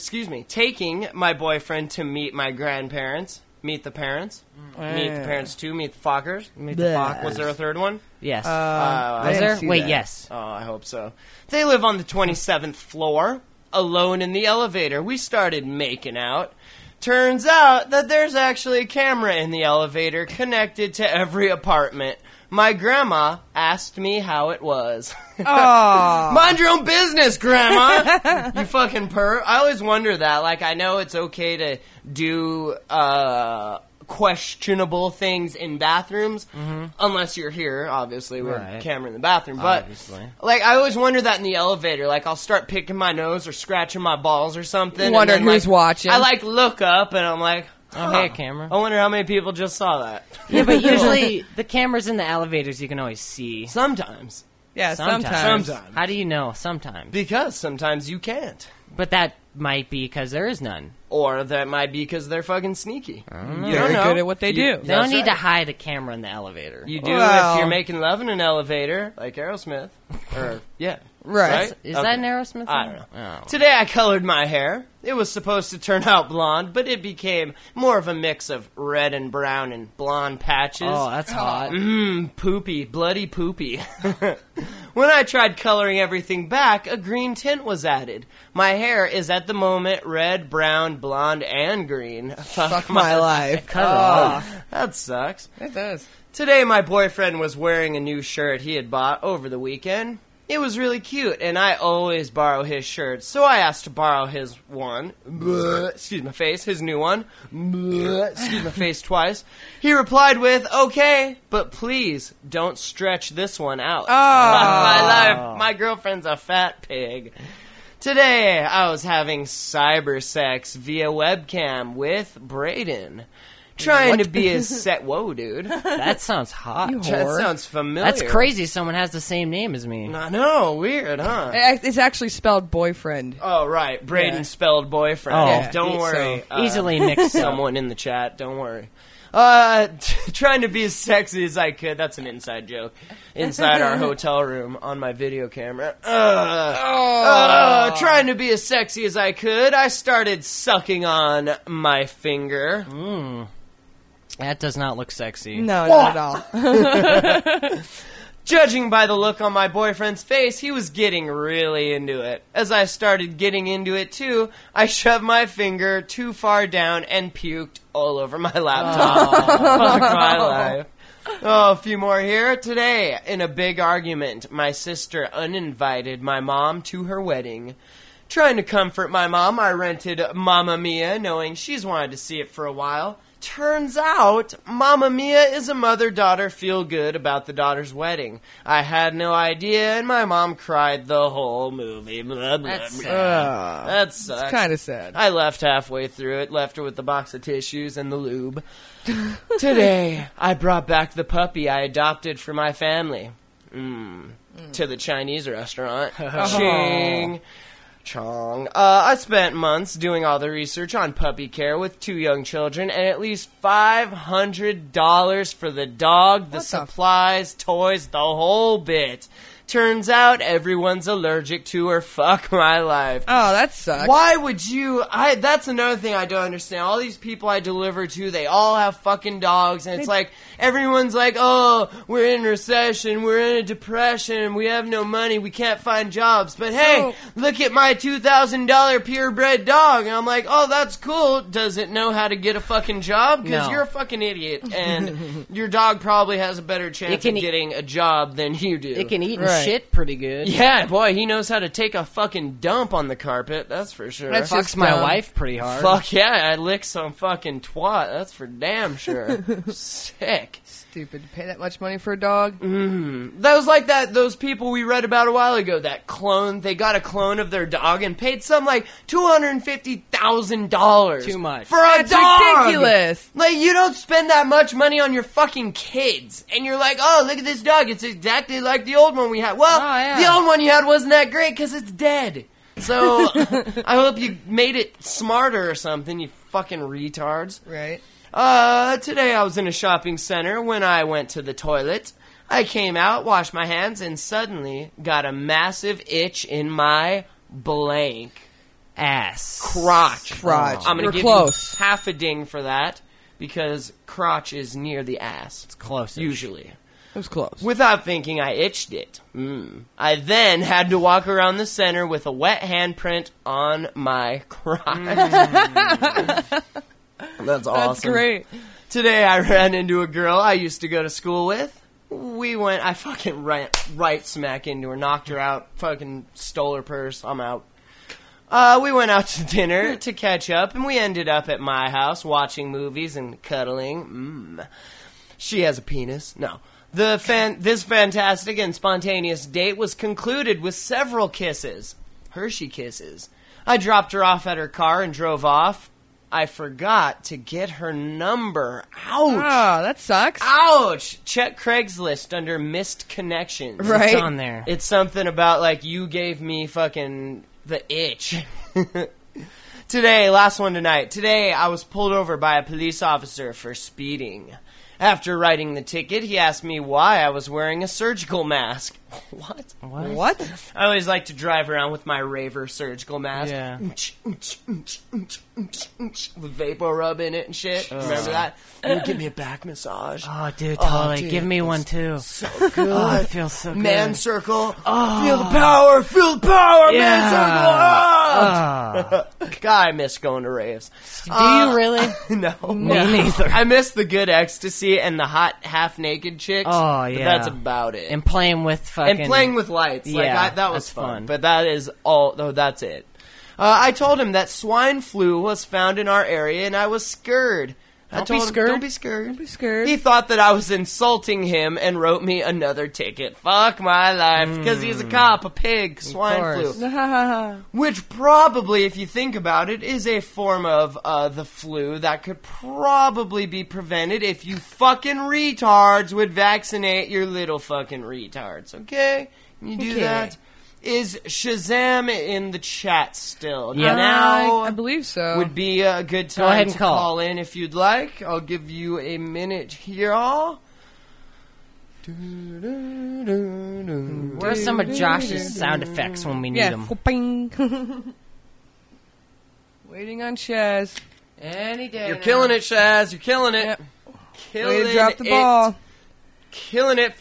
my boyfriend to meet my grandparents. Meet the parents. Meet the parents too. Meet the Fockers. Meet the Fock. Was there a third one? Yes. I Was didn't there? see Wait, that. yes. Oh, I hope so. They live on the 27th floor, alone in the elevator. We started making out. Turns out that there's actually a camera in the elevator connected to every apartment. My grandma asked me how it was. Oh. Mind your own business, Grandma! You fucking perv. I always wonder that. Like, I know it's okay to do questionable things in bathrooms, unless you're here, obviously, with a Right. camera in the bathroom. But, Obviously. like, I always wonder that in the elevator. Like, I'll start picking my nose or scratching my balls or something. Wondering and then, who's like, watching. I, like, look up and I'm like, Oh, hey, camera. I wonder how many people just saw that. Yeah, but usually the cameras in the elevators you can always see. Sometimes. Yeah, Sometimes. Sometimes. How do you know? Sometimes. Because sometimes you can't. But that might be because there is none. Or that might be because they're fucking sneaky. You Very don't know. good at what they do. They don't That's need right. to hide a camera in the elevator. You do Well- if you're making love in an elevator, like Aerosmith. Or, yeah. Right. Is Okay. that an Aerosmith? I don't know. Oh. Today I colored my hair. It was supposed to turn out blonde, but it became more of a mix of red and brown and blonde patches. Oh, that's hot. Poopy, bloody poopy. When I tried coloring everything back, a green tint was added. My hair is at the moment red, brown, blonde, and green. Fuck my life. Cut it off. That sucks. It does. Today, my boyfriend was wearing a new shirt he had bought over the weekend. It was really cute, and I always borrow his shirts, so I asked to borrow his one. Excuse my face, his new one. Excuse my face twice. He replied with, okay, but please don't stretch this one out. My life, my girlfriend's a fat pig. Today, I was having cyber sex via webcam with Brayden. Trying to be as set. Whoa, dude. That sounds hot. That sounds familiar. That's crazy. Someone has the same name as me. I know, weird, huh? It's actually spelled boyfriend. Oh, right. Brayden spelled boyfriend. Oh. Yeah. Don't worry. Easily mixed up. Someone in the chat, don't worry. Trying to be as sexy as I could. That's an inside joke. Inside our hotel room on my video camera. Trying to be as sexy as I could, I started sucking on my finger. That does not look sexy. No, not at all. Judging by the look on my boyfriend's face, he was getting really into it. As I started getting into it too, I shoved my finger too far down and puked all over my laptop. Fuck my life. Oh, a few more here. Today, in a big argument, my sister uninvited my mom to her wedding. Trying to comfort my mom, I rented Mamma Mia, knowing she's wanted to see it for a while. Turns out, Mamma Mia is a mother-daughter feel-good about the daughter's wedding. I had no idea, and my mom cried the whole movie. Blah, blah, That's blah. sad. That sucks. It's kind of sad. I left halfway through it, left her with the box of tissues and the lube. Today, I brought back the puppy I adopted for my family. To the Chinese restaurant. Ching. Chong. I spent months doing all the research on puppy care with 2 young children and at least $500 for the dog, the supplies, toys, the whole bit. Turns out everyone's allergic to her. Fuck my life. Oh, that sucks. Why would you? That's another thing I don't understand. All these people I deliver to, they all have fucking dogs, and it's like everyone's like, "Oh, we're in recession, we're in a depression, we have no money, we can't find jobs." But hey, look at my $2,000 purebred dog, and I'm like, "Oh, that's cool. Does it know how to get a fucking job? Because No. you're a fucking idiot, and your dog probably has a better chance of getting a job than you do." It can eat Right. shit pretty good. Yeah, boy, he knows how to take a fucking dump on the carpet. That's for sure. That's Fucks just my dumb. wife pretty hard. Fuck yeah, I lick some fucking twat. That's for damn sure. Sick. Stupid to pay that much money for a dog. That was like those people we read about a while ago, that clone, they got a clone of their dog and paid some like $250,000. Too much. For a That's dog! ridiculous. Like, you don't spend that much money on your fucking kids. And you're like, oh, look at this dog. It's exactly like the old one we had. Well, Oh, yeah. the old one you had wasn't that great because it's dead. So, I hope you made it smarter or something, you fucking retards. Right. Today I was in a shopping center when I went to the toilet. I came out, washed my hands, and suddenly got a massive itch in my blank Ass. crotch. Crotch. I'm You're gonna give close. you half a ding for that because crotch is near the ass. It's close. Usually. It was close. Without thinking, I itched it. I then had to walk around the center with a wet handprint on my crotch. That's awesome. That's great. Today I ran into a girl I used to go to school with. I fucking ran right smack into her, knocked her out, fucking stole her purse, I'm out. We went out to dinner to catch up, and we ended up at my house watching movies and cuddling. She has a penis. No. This fantastic and spontaneous date was concluded with several kisses. Hershey kisses. I dropped her off at her car and drove off. I forgot to get her number. Ouch. Oh, that sucks. Ouch. Check Craigslist under missed connections. Right. It's on there. It's something about, like, you gave me fucking the itch. Today, last one tonight. Today, I was pulled over by a police officer for speeding. After writing the ticket, he asked me why I was wearing a surgical mask. What? What? I always like to drive around with my raver surgical mask. Yeah. With vapor rub in it and shit. Remember that? You give me a back massage. Oh, dude, totally. dude, Give me one too. So good. Oh, it feels so good. Man circle. Feel the power. Feel the power. Yeah. Man circle. Ah. God, I miss going to raves. Do you really? No. Me neither. I miss the good ecstasy and the hot half-naked chicks. Oh, but yeah. that's about it. And playing with fucking... And playing with lights. Yeah, that was that's fun. fun. But that is all. Oh, that's it. I told him that swine flu was found in our area, and I was scared. Don't be scared. Don't be scared. Don't be scared. He thought that I was insulting him and wrote me another ticket. Fuck my life. Because he's a cop, a pig, swine course. flu. Which probably, if you think about it, is a form of the flu that could probably be prevented if you fucking retards would vaccinate your little fucking retards. Okay? You do Okay. that. Is Shazam in the chat still? Yeah. Now I believe so. would be a good time ahead and to call. call in if you'd like. I'll give you a minute here. Where's some of Josh's sound effects when we need Yeah. them? Whooping. Waiting on Shaz. Any day. You're killing it, Shaz. You're killing it. Yep. Killing Way to drop the it. ball. Killing it.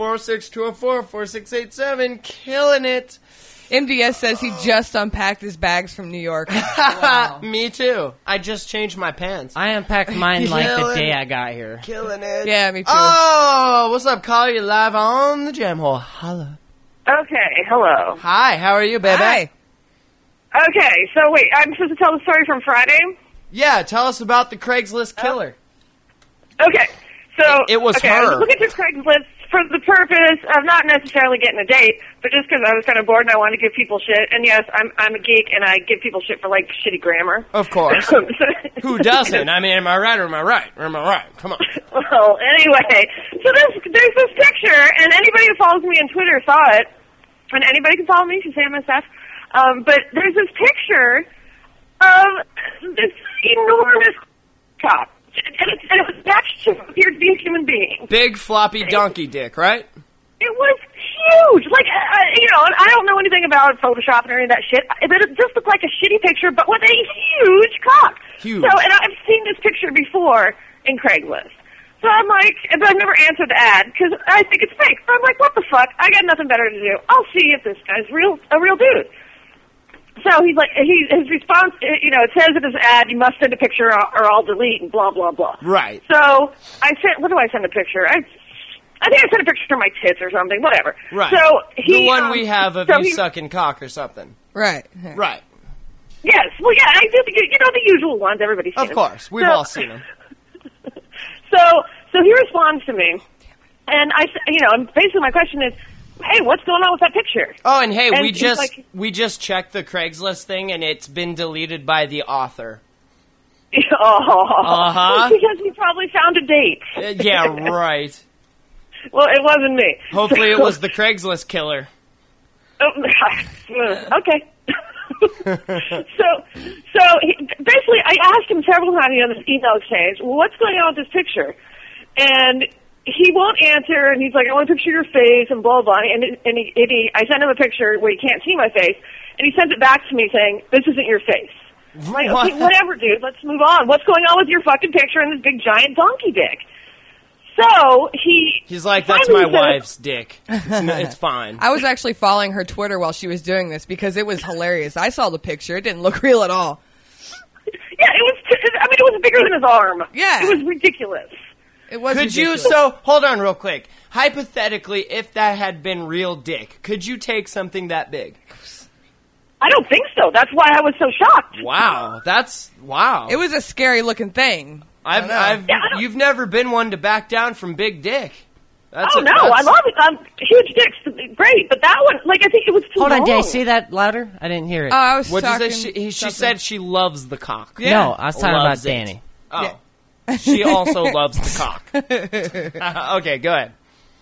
46204-4687. Killing it. MDS says he just unpacked his bags from New York. Me too. I just changed my pants. I unpacked mine like the Killing day it. I got here. Killing it. Yeah, me too. Oh, what's up, caller? You live on the Jam Hole. Holla. Okay, hello. Hi, how are you, baby? Hi. Okay, so wait, I'm supposed to tell the story from Friday? Yeah, tell us about the Craigslist killer. Okay, so... It was okay, her. I was looking through Craigslist for the purpose of not necessarily getting a date, but just because I was kind of bored and I wanted to give people shit. And yes, I'm a geek and I give people shit for, like, shitty grammar. Of course. Who doesn't? I mean, am I right or am I right? Or am I right? Come on. Well, anyway, so there's this picture, and anybody who follows me on Twitter saw it, and anybody can follow me, Shazam SF. But there's this picture of this enormous cock, and it was attached to what appeared to be a human being. Big floppy donkey dick, right? It was huge. Like, you know, I don't know anything about Photoshop and any of that shit, but it just looked like a shitty picture, but with a huge cock. Huge. So, and I've seen this picture before in Craigslist. So I'm like, but I've never answered the ad because I think it's fake. So I'm like, what the fuck? I got nothing better to do. I'll see if this guy's a real dude. So he's like, his response, you know, it says in his ad, you must send a picture or I'll delete and blah, blah, blah. Right. So I sent, what do I send a picture? I think I sent a picture of my tits or something, whatever. Right. So he, the one we have of so you he- sucking cock or something. Right. Right. Yes, well, yeah, I did, you know, the usual ones, everybody's seen Of them. course. We've So- all seen them. So he responds to me, and you know, and basically my question is, hey, what's going on with that picture? Oh, and hey, And we he's just like- we just checked the Craigslist thing, and it's been deleted by the author. Oh, because he probably found a date. Yeah, right. Well, it wasn't me. Hopefully it was the Craigslist killer. Okay. so basically, I asked him several times in this email exchange, well, what's going on with this picture? And he won't answer, and he's like, I want to picture your face, and blah, blah. And I sent him a picture where he can't see my face, and he sends it back to me saying, this isn't your face. I'm like, okay, whatever, dude, let's move on. What's going on with your fucking picture and this big giant donkey dick? So he's like, that's my wife's dick. It's fine. I was actually following her Twitter while she was doing this because it was hilarious. I saw the picture. It didn't look real at all. Yeah, it was bigger than his arm. Yeah. It was ridiculous. It was Could you, ridiculous. so, hold on real quick. Hypothetically, if that had been real dick, could you take something that big? I don't think so. That's why I was so shocked. Wow. Wow. It was a scary looking thing. You've never been one to back down from big dick. I love it. Huge dicks, great. But that one, like, I think it was too Hold on, long. Jay, say that louder? I didn't hear it. Oh, I was What talking. does she said she loves the cock. Yeah. No, I was talking about Loves it. Danny. Oh. She also loves the cock. Okay, go ahead.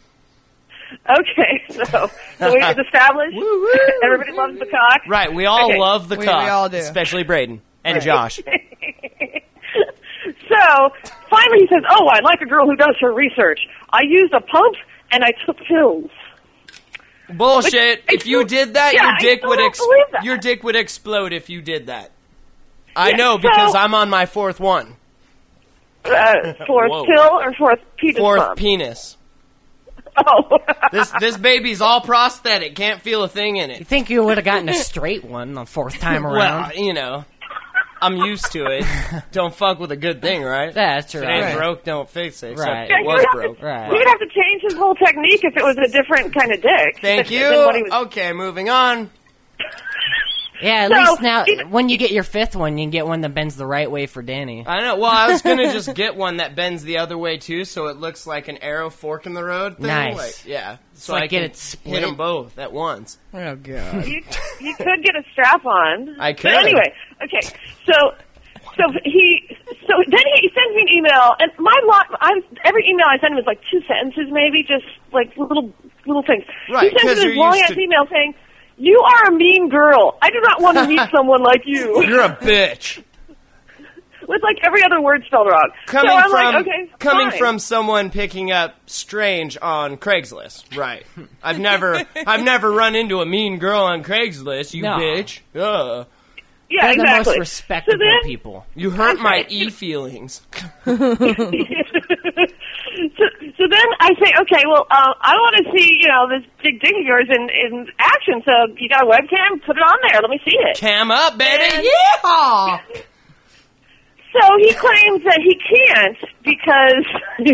Okay, so we've established everybody loves the cock. Right, we all Okay. love the We cock. all do. Especially Braden and Josh. So finally he says, "Oh, I like a girl who does her research. I used a pump and I took pills." Bullshit. If you did that, Yeah, your dick I still would don't believe that. your dick would explode if you did that. I Yeah, know so- because I'm on my fourth one. Fourth Whoa. pill or fourth penis Fourth pump? penis. Oh. This baby's all prosthetic. Can't feel a thing in You it. think you would have gotten a straight one the fourth time around? Well, you know, I'm used to it. Don't fuck with a good thing, right? That's If it ain't right. broke, don't fix it. Except Right. Yeah, it you was would have broke. to- Right. He would have to change his whole technique if it was a different kind of dick. Thank you. Than what he was- Okay, moving on. Yeah, at So, least now, even- when you get your fifth one, you can get one that bends the right way for Danny. I know. Well, I was gonna just get one that bends the other way too, so it looks like an arrow fork in the road thing. Nice. Like, yeah. So like I get can it split. hit them both at once. Oh god. You could get a strap on. I could. But anyway, okay. So then he sends me an email, and every email I send him is like 2 sentences, maybe, just like little things. Right, He sends 'cause me you're this long used ass to- email saying, "You are a mean girl. I do not want to meet someone like you." You're a bitch. With like every other word spelled wrong. Coming so I'm from like, okay, coming fine. from someone picking up Strange on Craigslist. Right. I've never run into a mean girl on Craigslist, you No. bitch. Ugh. yeah, They're the exactly. most respectable so then, people. You hurt my Okay. e-feelings. So then I say, okay, well, I want to see, this big dick of yours in action. So you got a webcam? Put it on there. Let me see it. Cam up, baby. And- Yeehaw! So he claims that he can't because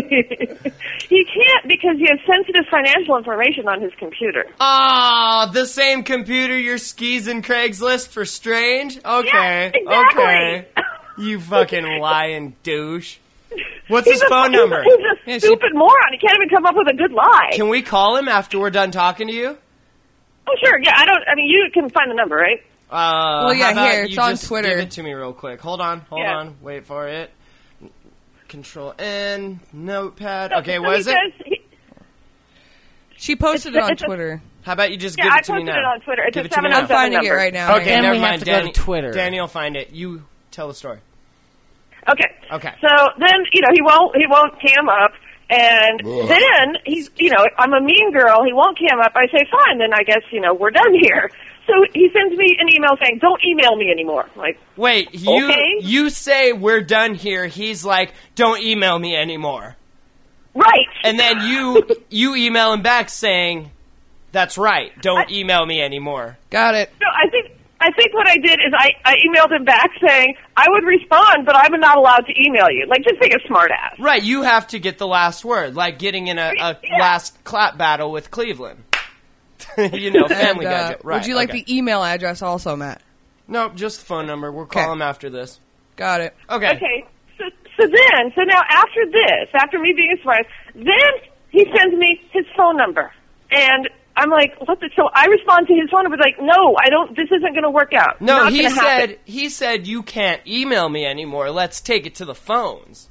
he has sensitive financial information on his computer. Ah, the same computer you're skeezing Craigslist for Strange? Okay, Yes, exactly. okay. You fucking lying douche. What's He's his phone number? He's a Yeah, stupid moron. He can't even come up with a good lie. Can we call him after we're done talking to you? Oh, sure. Yeah, you can find the number, right? Well, yeah, how about here, you it's on just Twitter. Give it to me real quick. Hold on, Yeah. wait for it. Control N, notepad. So- Okay, so what is he it? says She posted it on it's a- Twitter. How about you just Yeah, give I it to me posted now? it on Twitter. It's Give a it to me 707 I'm finding number. it right now. Okay, Then never we have mind. to go to Danny, Twitter. Danny will find it. You tell the story. Okay. Okay. So then, he won't cam up, and then he's, I'm a mean girl. He won't cam up. I say, fine. Then I guess, we're done here. So he sends me an email saying, "Don't email me anymore." Like, Wait, Okay. you say we're done here. He's like, don't email me anymore. right. And then you email him back saying, that's right. Don't email me anymore. Got it. No, I think what I did is I emailed him back saying I would respond, but I'm not allowed to email you. Like, just being a smart ass. Right, you have to get the last word, like getting in a Yeah. last clap battle with Cleveland. Family And, Gadget. Right. would you like okay. the email address also, Matt? Nope, just the phone number. We'll Okay. call him after this. Got it. Okay. Okay. So now after me being a smart ass, then he sends me his phone number, and I'm like, what the? So I respond to his phone number like, no, I don't. This isn't going to work out. No, Not he gonna happen. said you can't email me anymore. Let's take it to the phones.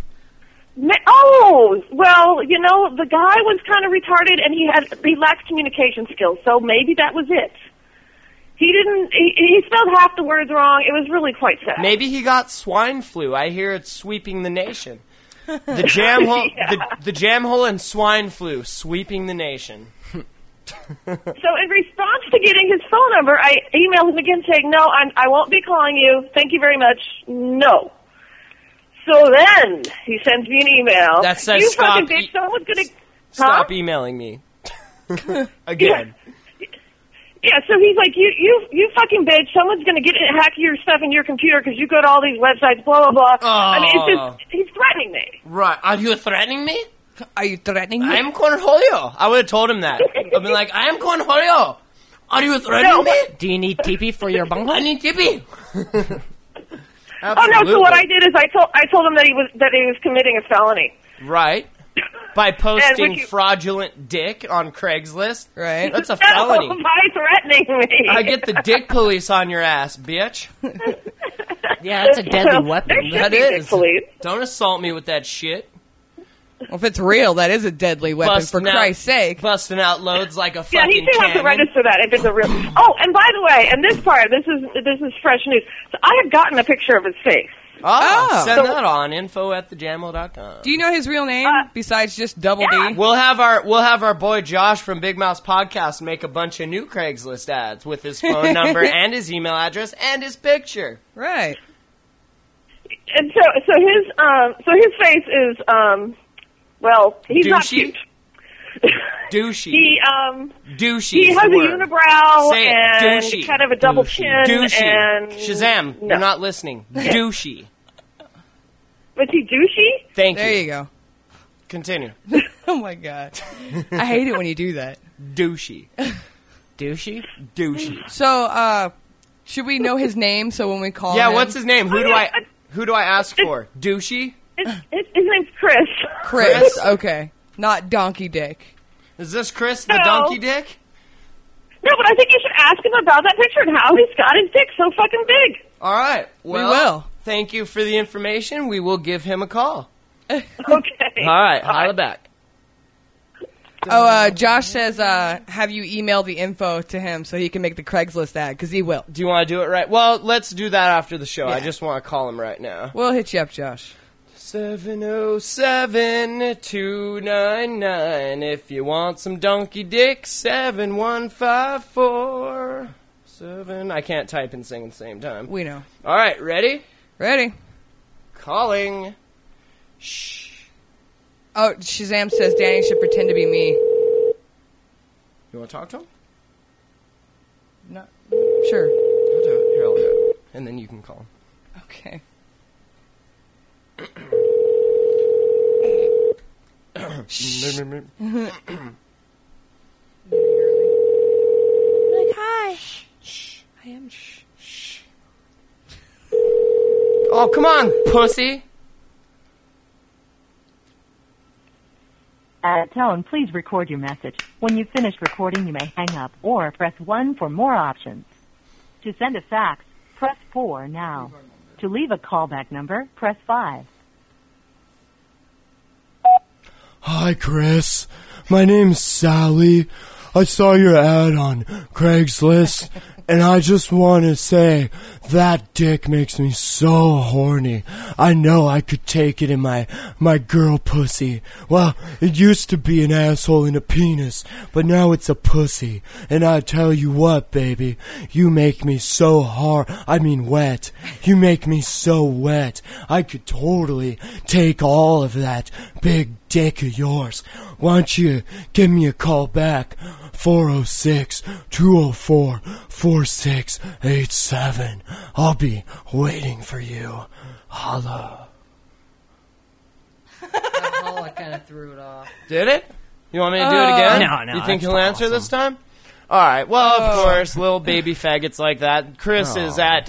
Oh, well, the guy was kind of retarded, and he lacked communication skills, so maybe that was it. He spelled half the words wrong. It was really quite sad. Maybe he got swine flu. I hear it's sweeping the nation. The jam hole, the jam hole and swine flu sweeping the nation. So in response to getting his phone number, I emailed him again saying, no, I won't be calling you. Thank you very much. No. So then he sends me an email. That says you stop fucking bitch, someone's going to... Stop emailing me. Again. Yeah, so he's like, you fucking bitch, someone's going to hack your stuff in your computer because you go to all these websites, blah, blah, blah. I mean, it's just, he's threatening me. Right. Are you threatening me? Are you threatening me? I'm Cornholio. I would have told him that. I've been like, I am Cornholio. Are you threatening me? Do you need TP for your bungle? I need tippy. Oh no! So what I did is I told him that he was committing a felony. Right. By posting would you- fraudulent dick on Craigslist. Right. That's a felony. No, by threatening me. I get the dick police on your ass, bitch. Yeah, that's a deadly So, weapon. there should That be dick is. police. Don't assault me with that shit. Well, if it's real, that is a deadly weapon, for Busting out- Christ's sake. Busting out loads like a Yeah, fucking he should have to cannon. register that if it's a real. Oh, and by the way, and this is fresh news. So I had gotten a picture of his face Oh, send So- that on info@thejamhole.com. Do you know his real name besides just Double yeah. D? We'll have our boy Josh from Big Mouse Podcast make a bunch of new Craigslist ads with his phone number and his email address and his picture. Right. And so his face is well, he's not Douchey? cute. Douchey. Douchey. He has a unibrow Say it. and Douchey. kind of a double chin Douchey. and Shazam, no. you're not listening. Douchey. Was he douchey? Thank There you. you go. Continue. Oh my god. I hate it when you do that. Douchey. Douchey? Douchey. So, should we know his name so when we call Yeah, him? what's his name? Who do I ask for? Douchey? His name's Chris. Chris. Okay. Not Donkey Dick. Is this Chris the No. donkey dick? No, but I think you should ask him about that picture and how he's got his dick so fucking big. All right. Well, will. Thank you for the information. We will give him a call. Okay. All right. Holla back. Oh, Josh says, have you email the info to him so he can make the Craigslist ad, because he will. Do you want to do it right? Well, let's do that after the show. I Yeah. just want to call him right now. We'll hit you up, Josh. 707-299. If you want some donkey dick, 7154. I can't type and sing at the same time. We know. All right, ready? Ready? Calling. Shh. Oh, Shazam says Danny should pretend to be me. You want to talk to him? No. Sure. I'll do it. Here, I'll do it. And then you can call him. Okay. Like, hi. I am shh. Oh, come on, pussy. At a tone, please record your message. When you've finished recording, you may hang up or press 1 for more options. To send a fax, press 4 now. To leave a callback number, press 5. Hi, Chris. My name's Sally. I saw your ad on Craigslist, and I just want to say that dick makes me so horny. I know I could take it in my girl pussy. Well, it used to be an asshole and a penis, but now it's a pussy. And I tell you what, baby, you make me so hard. I mean wet. You make me so wet. I could totally take all of that big dick of yours. Why don't you give me a call back? 406-204-4687. I'll be waiting for you. Holla. That holla kind of threw it off. Did it? You want me to do it again? No, You think that's he'll answer this time? All right. Well, of course, little baby faggots like that. Chris is at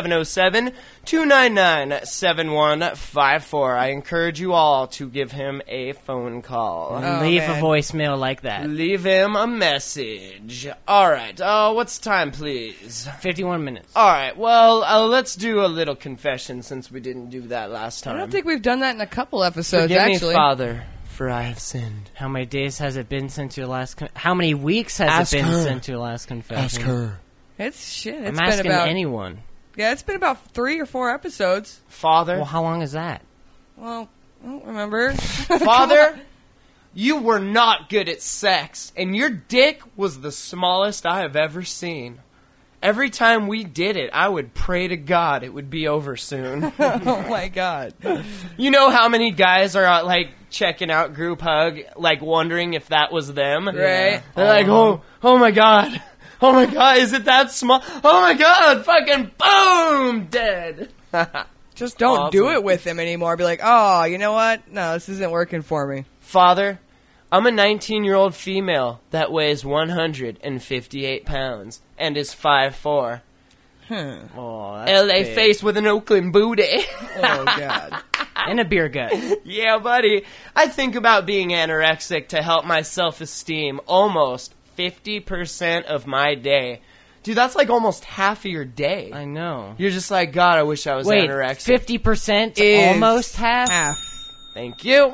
707-299-7154. I encourage you all to give him a phone call. Leave man. a voicemail like that. Leave him a message. All right. What's the time, please? 51 minutes. All right. Well, let's do a little confession since we didn't do that last time. I don't think we've done that in a couple episodes, Forgive actually. me, Father, for I have sinned. How many days has it been since your last... How many weeks has Ask it been her. since your last confession? Ask her. It's shit. It's I'm been asking about anyone. Yeah, it's been about 3 or 4 episodes. Father, Well, how long is that? Well, I don't remember. Father, you were not good at sex, and your dick was the smallest I have ever seen. Every time we did it, I would pray to God it would be over soon. Oh my god. You know how many guys are like checking out group hug, like wondering if that was them? Right. They're like, oh my God. Oh my God, is it that small? Oh my God, fucking boom, dead. Just don't Awesome. do it with him anymore. Be like, oh, you know what? No, this isn't working for me. Father, I'm a 19-year-old female that weighs 158 pounds and is 5'4". Oh, that's LA big. face with an Oakland booty. Oh god. And a beer gut. Yeah, buddy. I think about being anorexic to help my self-esteem almost 50% of my day. Dude, that's like almost half of your day. I know. You're just like, God, I wish I was Wait, anorexic. 50% Is almost half? Half. Thank you.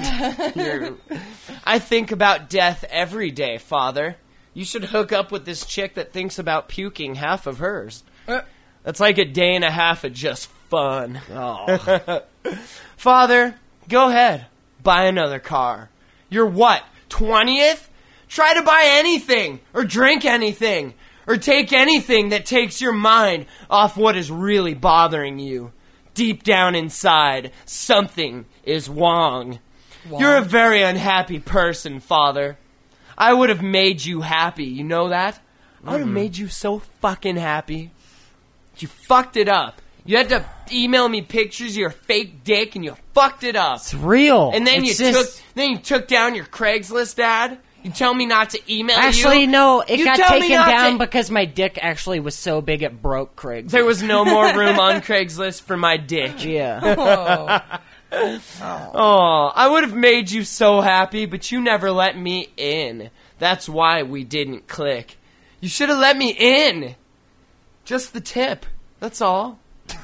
I think about death every day, Father. You should hook up with this chick that thinks about puking half of hers. That's like a day and a half of just fun. Oh. Father, go ahead. Buy another car. You're what, 20th? Try to buy anything, or drink anything, or take anything that takes your mind off what is really bothering you. Deep down inside, something is wrong. You're a very unhappy person, Father. I would have made you happy, you know that? I would have made you so fucking happy. You fucked it up. You had to email me pictures of your fake dick, and you fucked it up. It's real. And then It's you took down your Craigslist ad. You tell me not to email you. Actually, no, it You got tell me taken not down to- because my dick actually was so big it broke Craigslist. There was no more room on Craigslist for my dick. Yeah. Oh, I would have made you so happy, but you never let me in. That's why we didn't click. You should have let me in. Just the tip. That's all.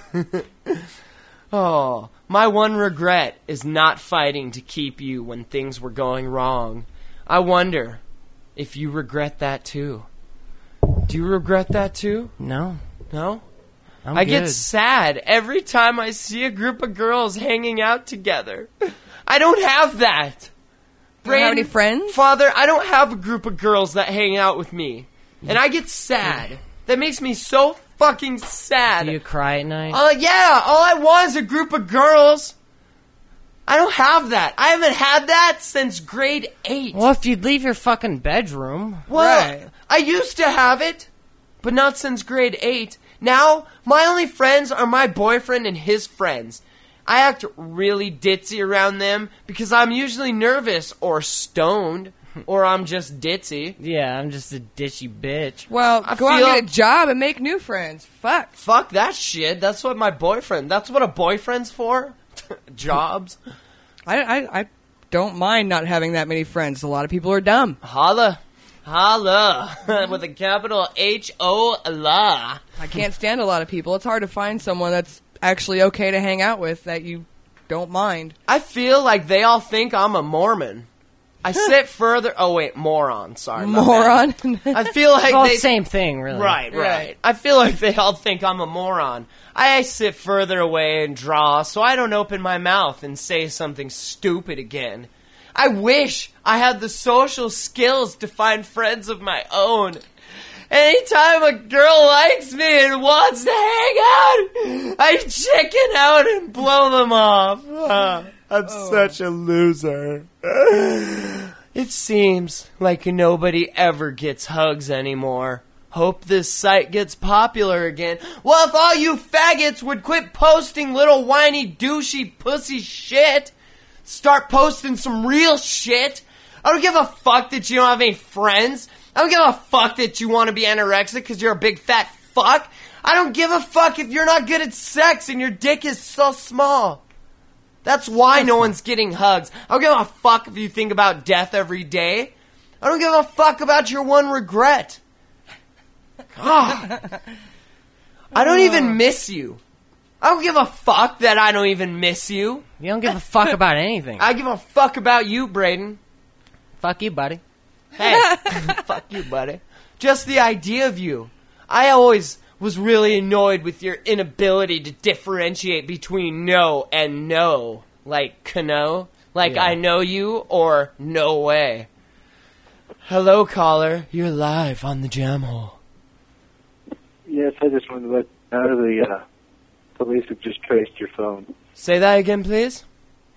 Oh, my one regret is not fighting to keep you when things were going wrong. I wonder if you regret that too. Do you regret that too? No. No? I get sad every time I see a group of girls hanging out together. I don't have that. You don't have any friends? Father, I don't have a group of girls that hang out with me. And I get sad. That makes me so fucking sad. Do you cry at night? Yeah, all I want is a group of girls. I don't have that. I haven't had that since grade 8. Well, if you'd leave your fucking bedroom. Well, Right. I used to have it, but not since grade 8. Now, my only friends are my boyfriend and his friends. I act really ditzy around them because I'm usually nervous or stoned, or I'm just ditzy. Yeah, I'm just a ditchy bitch. Well, I go out feel- and get a job and make new friends. Fuck. Fuck that shit. That's what a boyfriend's for. Jobs. I don't mind not having that many friends. A lot of people are dumb. Holla. With a capital H-O-La. I can't stand a lot of people. It's hard to find someone that's actually okay to hang out with that you don't mind. I feel like they all think I'm a Mormon. I sit further... Oh, wait, moron. Sorry. my Moron. bad. I feel like Well, they... same thing, really. Right. I feel like they all think I'm a moron. I sit further away and draw, so I don't open my mouth and say something stupid again. I wish I had the social skills to find friends of my own. Anytime a girl likes me and wants to hang out, I chicken out and blow them off. I'm such a loser. It seems like nobody ever gets hugs anymore. Hope this site gets popular again. Well, if all you faggots would quit posting little whiny douchey pussy shit, start posting some real shit. I don't give a fuck that you don't have any friends. I don't give a fuck that you want to be anorexic because you're a big fat fuck. I don't give a fuck if you're not good at sex and your dick is so small. That's why no one's getting hugs. I don't give a fuck if you think about death every day. I don't give a fuck about your one regret. God. I don't even miss you. I don't give a fuck that I don't even miss you. You don't give a fuck about anything. I give a fuck about you, Braden. Fuck you, buddy. Hey, fuck you, buddy. Just the idea of you. I always was really annoyed with your inability to differentiate between no and no. Like, Kano. Like, Yeah. I know you or no way. Hello, caller. You're live on the Jam Hole. Yes, I just wanted to let you know the police have just traced your phone. Say that again, please.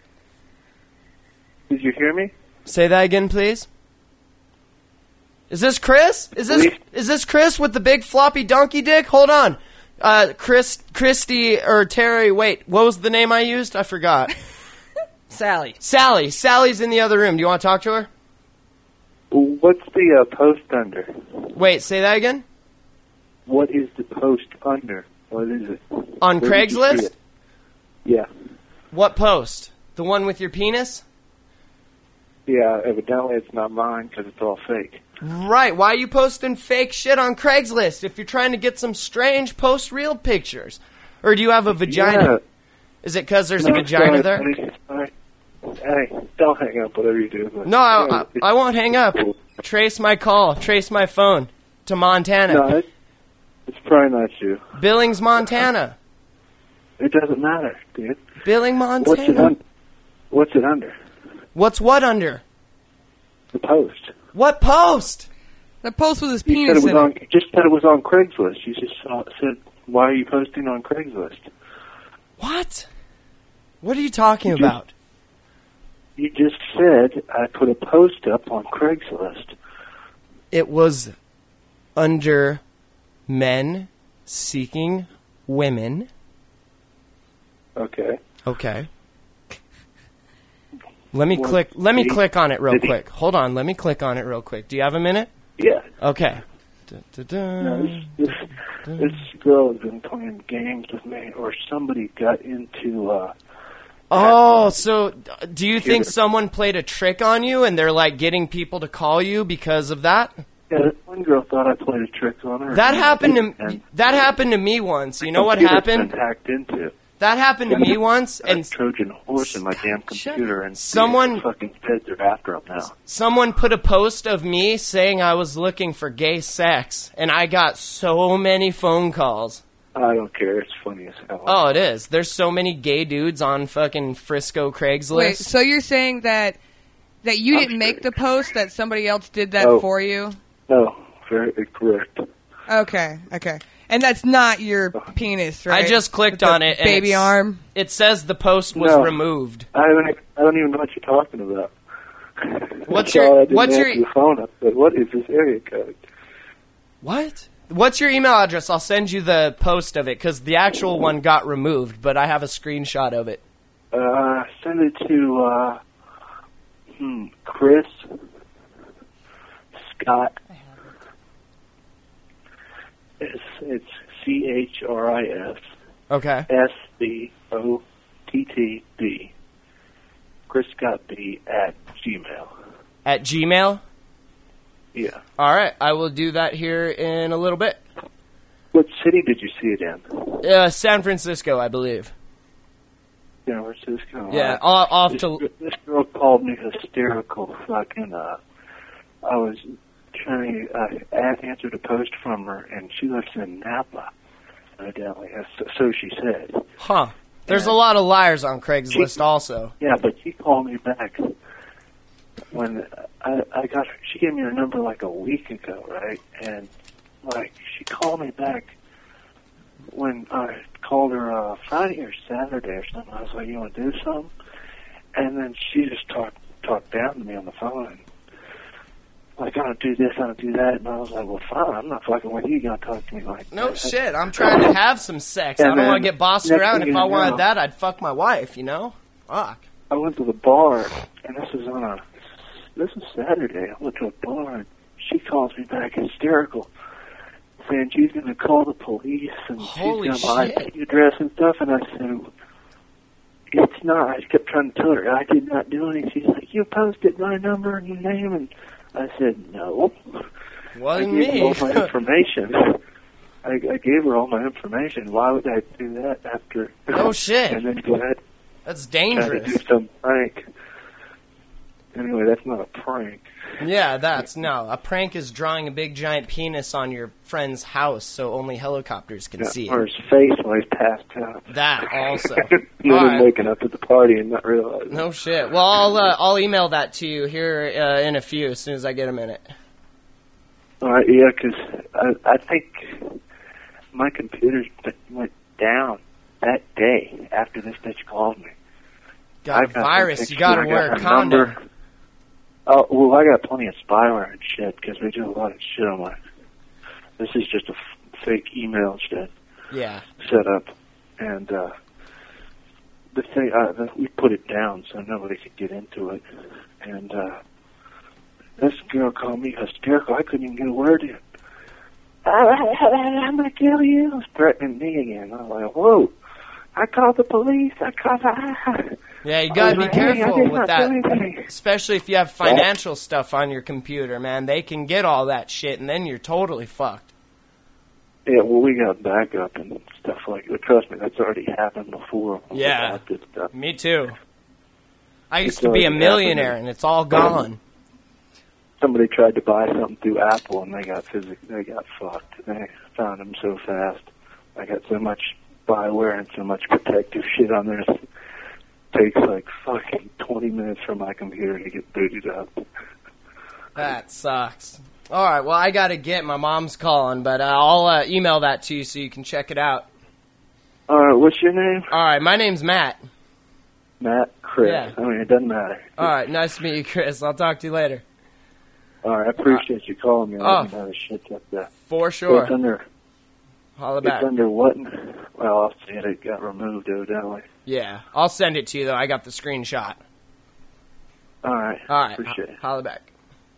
Did you hear me? Say that again, please. Is this Chris? Is this Chris with the big floppy donkey dick? Hold on. Christy, or Terry, wait, what was the name I used? I forgot. Sally. Sally's in the other room. Do you want to talk to her? What's the post under? Wait, say that again? What is the post under? What is it? On Where did you see Craigslist? it? Yeah. What post? The one with your penis? Yeah, evidently it's not mine because it's all fake. Right, why are you posting fake shit on Craigslist? If you're trying to get some strange, post real pictures. Or do you have a vagina? Yeah. Is it because there's a vagina there? Hey, don't hang up, whatever you do. But, No, I won't hang up. Trace my call. Trace my phone to Montana. No, it's probably not you. Billings, Montana. It doesn't matter, dude. Billing Montana. What's it under? What's what under? The post. What post? The post with his You penis in it. You just said it was on Craigslist. You just said, why are you posting on Craigslist? What? What are you talking about? You just said I put a post up on Craigslist. It was under men seeking women. Okay. Okay. Let me click on it real quick. Hold on, let me click on it real quick. Do you have a minute? Yeah. Okay. No, this girl has been playing games with me, or somebody got into. So do you think someone played a trick on you, and they're like getting people to call you because of that? Yeah, this one girl thought I played a trick on her. That happened to me once. You know what happened? Been hacked into. That happened to me once, and Trojan horse in my damn computer, and someone fucking feds are after him now. Someone put a post of me saying I was looking for gay sex, and I got so many phone calls. I don't care. It's funny as hell. Oh, it is. There's so many gay dudes on fucking Frisco Craigslist. Wait, so you're saying that you didn't make the post, that somebody else did that for you? No, very correct. Okay. And that's not your penis, right? I just clicked on it. Baby arm. It says the post was removed. I don't even know what you're talking about. What's your phone up? But what is this area code? What? What's your email address? I'll send you the post of it, because the actual one got removed, but I have a screenshot of it. Send it to Chris Scott. It's CHRIS. Okay. SBOTTB. Chris Scott B at Gmail. At Gmail? Yeah. All right, I will do that here in a little bit. What city did you see it in? San Francisco, I believe. San Francisco. Yeah, This girl called me hysterical. Fucking. I was trying to answer the post from her, and she lives in Napa. Evidently, so she said. Huh. There's a lot of liars on Craigslist, also. Yeah, but she called me back when I got her. She gave me her number like a week ago, right? And like she called me back when I called her Friday or Saturday or something. I was like, "You want to do something?" And then she just talked down to me on the phone. Like, I don't do this, I don't do that. And I was like, well, fine, I'm not fucking with you. You gotta talk to me like no that. Shit, I'm trying to have some sex. I don't want to get bossed around. If I wanted that, I'd fuck my wife, you know? Fuck. I went to the bar, and this is Saturday. I went to a bar, and she calls me back hysterical, saying she's going to call the police, and Holy she's got my shit. IP address and stuff. And I said, it's not. I just kept trying to tell her I did not do anything. She's like, you posted my number and your name, and I said, no. Wasn't I gave me. her all my information. I gave her all my information. Why would I do that after? No shit. And then go ahead. That's Try to dangerous. do some prank. Anyway, that's not a prank. Yeah, a prank is drawing a big giant penis on your friend's house so only helicopters can see Or it. his face when he's passed out. That also. You All know, right. waking up at the party and not realizing. No shit. Well, I'll email that to you here in a few as soon as I get a minute. All right, yeah, because I think my computer went down that day after this bitch called me. Got a virus. You gotta wear a condom. Oh, well, I got plenty of spyware and shit because we do a lot of shit on my. This is just a fake email shit. Yeah. Set up, and the thing we put it down so nobody could get into it, and this girl called me hysterical. I couldn't even get a word in. I'm gonna kill you. Threatening me again. I'm like, whoa! I called the police. Yeah, you gotta be careful with not that, do anything. especially if you have financial stuff on your computer, man. They can get all that shit, and then you're totally fucked. Yeah, well, we got backup and stuff like that. Trust me, that's already happened before. Yeah, This stuff. me too. I used It's to be a already millionaire, happened. and it's all gone. Somebody tried to buy something through Apple, and they got fucked. They found them so fast. I got so much by wearing so much protective shit on there. It takes like fucking 20 minutes for my computer to get booted up. That sucks. All right, well, I got to get. My mom's calling, but I'll email that to you so you can check it out. All right, what's your name? All right, my name's Matt. Matt, Chris. Yeah. I mean, it doesn't matter. All right, nice to meet you, Chris. I'll talk to you later. All right, I appreciate you calling me. I Oh. didn't know the shit like that. For sure. It's under, Holla back. it's under what? Well, I'll see it. It got removed, evidently. Yeah, I'll send it to you, though. I got the screenshot. All right. All right, Appreciate it. holla back.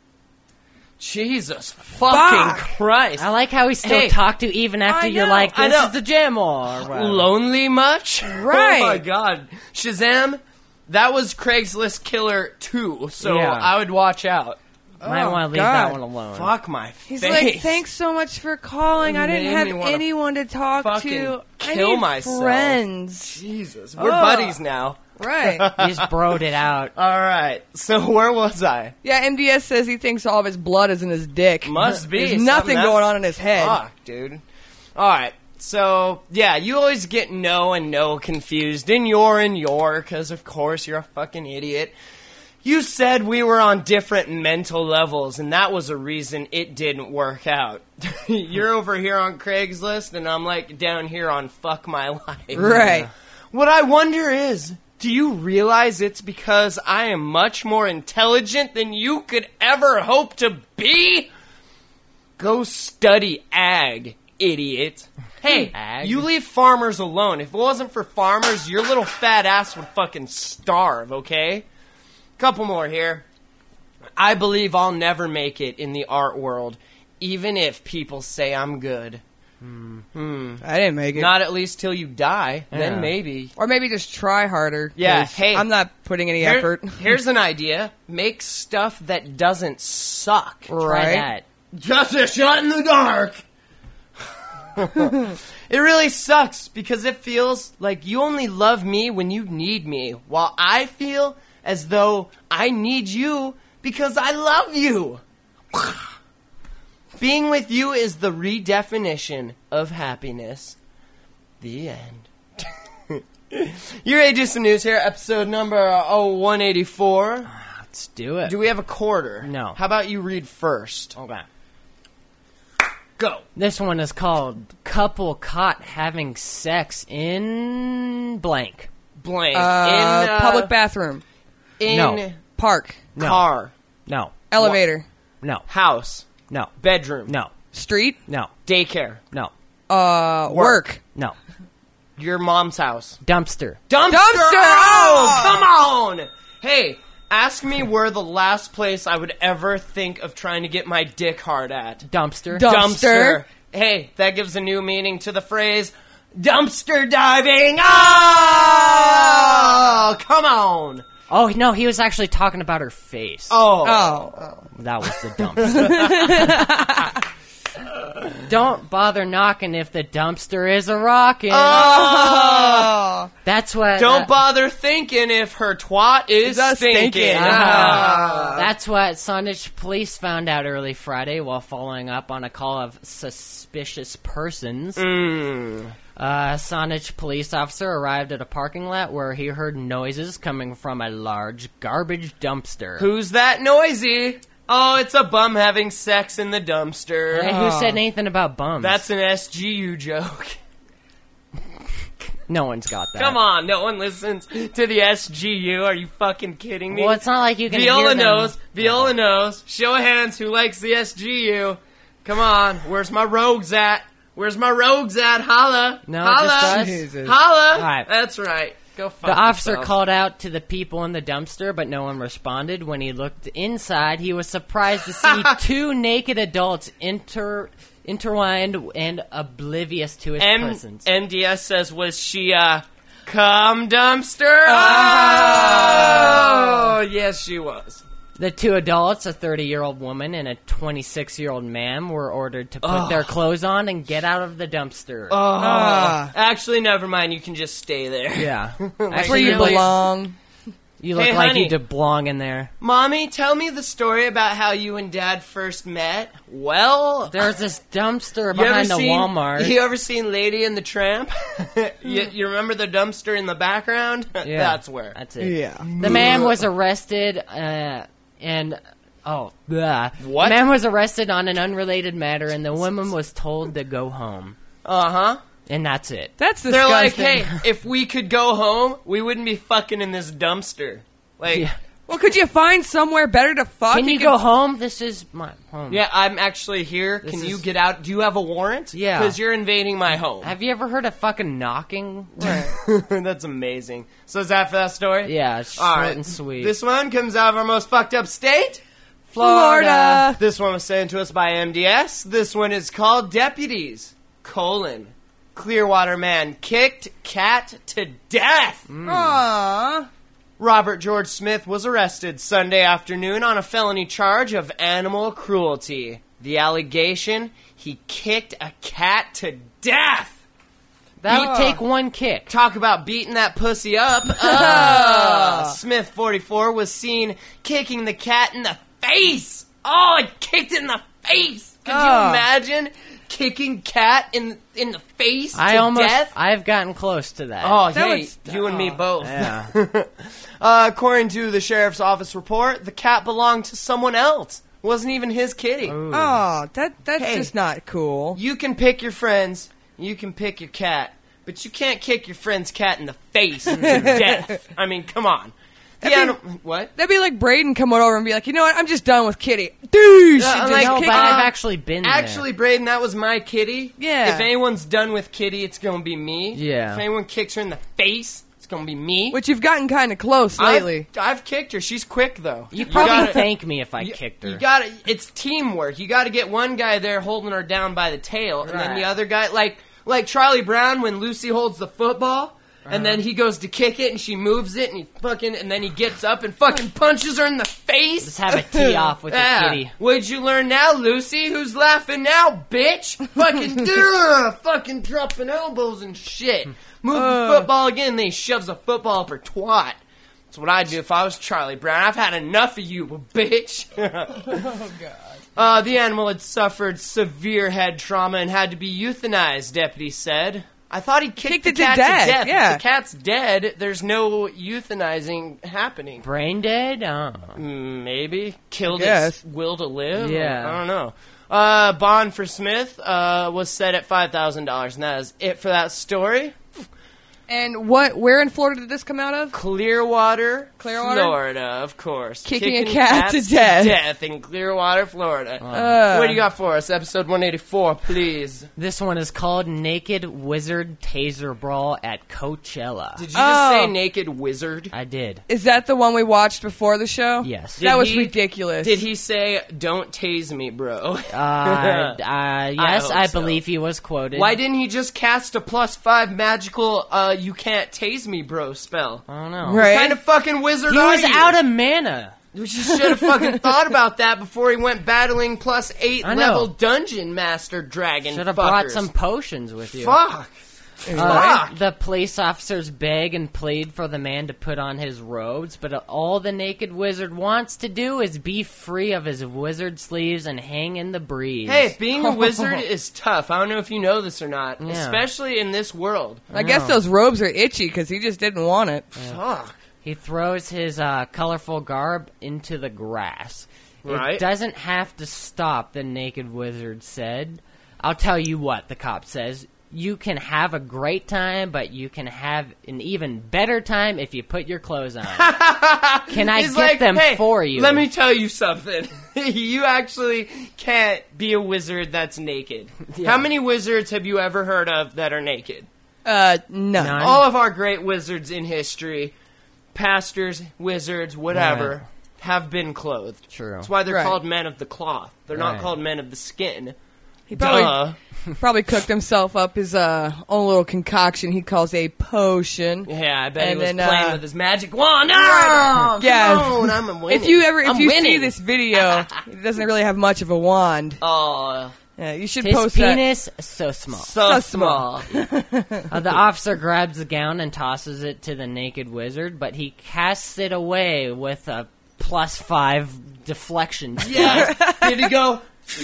Jesus fucking Christ. I like how he still Hey. talked to even after I you're know, like, I this know. is the gym or whatever. Lonely much? Right. Oh my god. Shazam, that was Craigslist Killer 2, so Yeah. I would watch out. Might Oh, want to leave God. that one alone. Fuck my He's face. like, thanks so much for calling. I didn't Made have me wanna anyone to talk fucking to. I kill need myself. friends. Jesus, we're Ugh. buddies now. Right. He just broed it out. All right, so where was I? Yeah, MDS says he thinks all of his blood is in his dick. Must be. There's nothing something going on in his head. Fuck, dude. All right. So, yeah, you always get no and no confused. And your, because of course you're a fucking idiot. You said we were on different mental levels, and that was a reason it didn't work out. You're over here on Craigslist, and I'm like down here on Fuck My Life. Right. What I wonder is, do you realize it's because I am much more intelligent than you could ever hope to be? Go study ag, idiot. Hey, Ag? you leave farmers alone. If it wasn't for farmers, your little fat ass would fucking starve, okay? Couple more here. I believe I'll never make it in the art world, even if people say I'm good. I didn't make it. Not at least till you die, Yeah. then maybe. Or maybe just try harder. Yeah, 'cause hey. I'm not putting any Here- effort. Here's an idea. Make stuff that doesn't suck. Try Right. that. Just a shot in the dark. It really sucks because it feels like you only love me when you need me, while I feel as though I need you because I love you. Being with you is the redefinition of happiness. The end. You're ready to do some news here, episode number 184. Let's do it. Do we have a quarter? No. How about you read first? Okay. Go. This one is called Couple Caught Having Sex in Blank. Blank. Public bathroom. In No. Park. No. car. No. Elevator. No. House. No. Bedroom. No. Street. No. Daycare. No. Work. No. Your mom's house. Dumpster. Dumpster! Oh, come on! Hey, ask me where the last place I would ever think of trying to get my dick hard at. Dumpster. Dumpster. Hey, that gives a new meaning to the phrase dumpster diving. Oh, come on. Oh, no, he was actually talking about her face. Oh. That was the dumpster. Don't bother knocking if the dumpster is a rockin'. Oh. That's what. Don't bother thinking if her twat is stinking. stinking. That's what Saunders police found out early Friday while following up on a call of suspicious persons. Saunders police officer arrived at a parking lot where he heard noises coming from a large garbage dumpster. Who's that noisy? Oh, it's a bum having sex in the dumpster. Hey, who said anything about bums? That's an SGU joke. No one's got that. Come on, no one listens to the SGU. Are you fucking kidding me? Well, it's not like you can Viola hear them. knows. Viola knows. Show of hands who likes the SGU. Come on, where's my rogues at? Where's my rogues at? Holla. No, Holla. just us. Jesus. Holla. All right. That's right. Go fuck The officer yourself. called out to the people in the dumpster, but no one responded. When he looked inside, he was surprised to see two naked adults intertwined and oblivious to his presence. MDS says, was she a cum dumpster? Oh, yes, she was. The two adults, a 30-year-old woman and a 26-year-old man, were ordered to put their clothes on and get out of the dumpster. Actually, never mind. You can just stay there. Yeah. That's where you belong. You look Hey, like honey. you belong in there. Mommy, tell me the story about how you and Dad first met. Well, There's this dumpster you ever behind the seen, Walmart. You ever seen Lady and the Tramp? you remember the dumpster in the background? Yeah, That's where. That's it. Yeah. The man was arrested, and what? The man was arrested on an unrelated matter, and the woman was told to go home, Uh-huh. and that's it. That's They're disgusting. like, hey, if we could go home, we wouldn't be fucking in this dumpster. Like, Yeah. Well, could you find somewhere better to fuck? Can you go home? This is my home. yeah, I'm actually here. This Can you is- get out? Do you have a warrant? Yeah. Because you're invading my home. Have you ever heard of fucking knocking? That's amazing. So is that for that story? Yeah, it's All short right. and sweet. This one comes out of our most fucked up state, Florida. This one was sent to us by MDS. This one is called Deputies, Clearwater man kicked cat to death. Aww. Robert George Smith was arrested Sunday afternoon on a felony charge of animal cruelty. The allegation, he kicked a cat to death. That would take one kick. Talk about beating that pussy up. Smith, 44, was seen kicking the cat in the face. Oh, it kicked it in the face. Could you imagine kicking cat in the face to death? I've gotten close to that. Oh, That hey, was- you and me both. Yeah. According to the sheriff's office report, the cat belonged to someone else. Wasn't even his kitty. Oh, that's Hey. just not cool. You can pick your friends, you can pick your cat, but you can't kick your friend's cat in the face to death. I mean, come on. What? That'd be like Braden coming over and be like, you know what? I'm just done with Kitty. Douche. Yeah, And like, just No, kick but her. I've actually been Actually, Braden, that was my kitty. Yeah. If anyone's done with Kitty, it's gonna be me. Yeah. If anyone kicks her in the face, it's gonna be me. Which you've gotten kind of close lately. I've kicked her. She's quick though. You probably gotta- thank me if I you- kicked her. You got to It's teamwork. You got to get one guy there holding her down by the tail, and then Right. the other guy, like Charlie Brown when Lucy holds the football. And then he goes to kick it, and she moves it, and then he gets up and fucking punches her in the face. Just have a tee off with Yeah. your kitty. What'd you learn now, Lucy? Who's laughing now, bitch? Fucking fucking dropping elbows and shit. Move the football again, then he shoves a football up her twat. That's what I'd do if I was Charlie Brown. I've had enough of you, bitch. Oh, God. The animal had suffered severe head trauma and had to be euthanized, deputies said. I thought he kicked the it to cat death, to death. yeah. If the cat's dead, there's no euthanizing happening. Brain dead? Maybe. Killed guess. its will to live? Yeah. I don't know. Bond for Smith was set at $5,000, and that is it for that story. And where in Florida did this come out of? Clearwater, Clearwater? Florida, of course. Kicking a cat to cats death. in Clearwater, Florida. What do you got for us? Episode 184, please. This one is called Naked Wizard Taser Brawl at Coachella. Did you just say naked wizard? I did. Is that the one we watched before the show? Yes. That was he- ridiculous. Did he say, don't tase me, bro? Yes, hope I so. believe he was quoted. Why didn't he just cast a +5 magical, you can't tase me, bro spell? I don't know. Right? What kind of fucking wizard He are was you? out of mana. You should have fucking thought about that before he went battling +8 I know. level dungeon master dragon. Should have fuckers. brought some potions with you. Fuck. Fuck. The police officers beg and plead for the man to put on his robes, but all the naked wizard wants to do is be free of his wizard sleeves and hang in the breeze. Hey, being a wizard is tough. I don't know if you know this or not, Yeah. especially in this world. I guess those robes are itchy because he just didn't want it. Fuck. He throws his colorful garb into the grass. Right. It doesn't have to stop, the naked wizard said. I'll tell you what, the cop says. You can have a great time, but you can have an even better time if you put your clothes on. Can I He's get like, them hey, for you? Let me tell you something. You actually can't be a wizard that's naked. Yeah. How many wizards have you ever heard of that are naked? None. None. All of our great wizards in history, pastors, wizards, whatever, have been clothed. True. That's why they're Right. called men of the cloth. They're not Right. called men of the skin. He Duh. probably cooked himself up his own little concoction he calls a potion. Yeah, I bet he And was then, playing with his magic wand. Yeah. Come on, I'm winning. If you see winning. this video, it doesn't really have much of a wand. Oh, Yeah, you should His post penis, so small. So small. The officer grabs the gown and tosses it to the naked wizard, but he casts it away with a +5 deflection. Yeah. Did he go?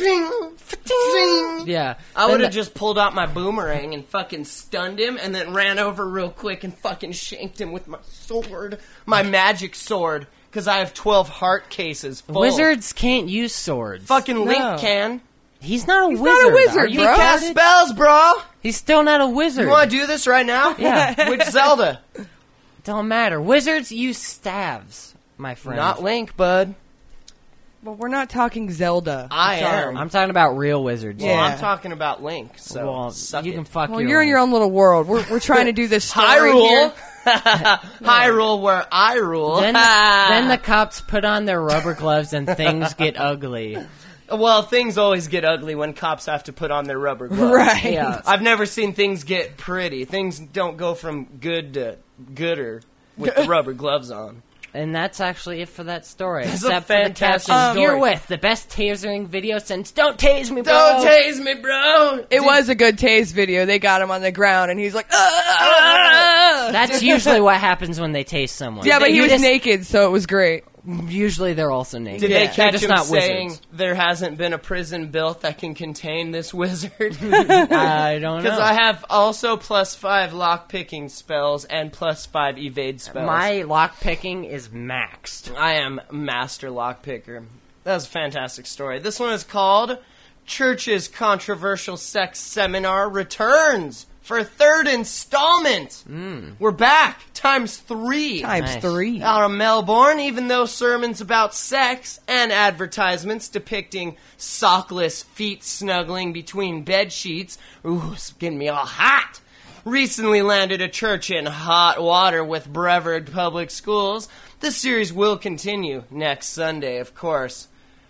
Fing. Yeah. I would Then have just pulled out my boomerang and fucking stunned him, and then ran over real quick and fucking shanked him with my sword, my magic sword, because I have 12 heart cases full. Wizards can't use swords. Fucking No. Link can. He's not a He's wizard. not a wizard, Are you bro. Cast retarded? spells, bro. He's still not a wizard. You want to do this right now? Yeah. Which Zelda? Don't matter. Wizards use staves, my friend. Not Link, bud. Well, we're not talking Zelda. I Sorry. am. I'm talking about real wizards. Well, Yeah. I'm talking about Link, so Well, suck you it. can fuck Well, you're in your own little world. We're trying to do this story Hyrule. here. Hyrule where I rule. Then the cops put on their rubber gloves and things get ugly. Well, things always get ugly when cops have to put on their rubber gloves. Right. Yeah. I've never seen things get pretty. Things don't go from good to gooder with the rubber gloves on. And that's actually it for that story. That's a Except for the fantastic caption, story. "You're with the best tasering video since Don't Tase Me, Bro." Don't tase me, bro. It was a good tase video. They got him on the ground, and he's like, "Ah!" That's usually what happens when they tase someone. Yeah, but he You was just- naked, so it was great. Usually they're also naked. Did Yeah. they They're catch just him not saying wizards. there hasn't been a prison built that can contain this wizard? I don't know. Because I have also +5 lock picking spells and +5 evade spells. My lock picking is maxed. I am master lock picker. That was a fantastic story. This one is called Church's Controversial Sex Seminar Returns for a third installment. We're back ×3. Times Nice. 3. Out of Melbourne, even though sermons about sex and advertisements depicting sockless feet snuggling between bed sheets, ooh, it's getting me all hot, recently landed a church in hot water with Brevard Public Schools. This series will continue next Sunday, of course.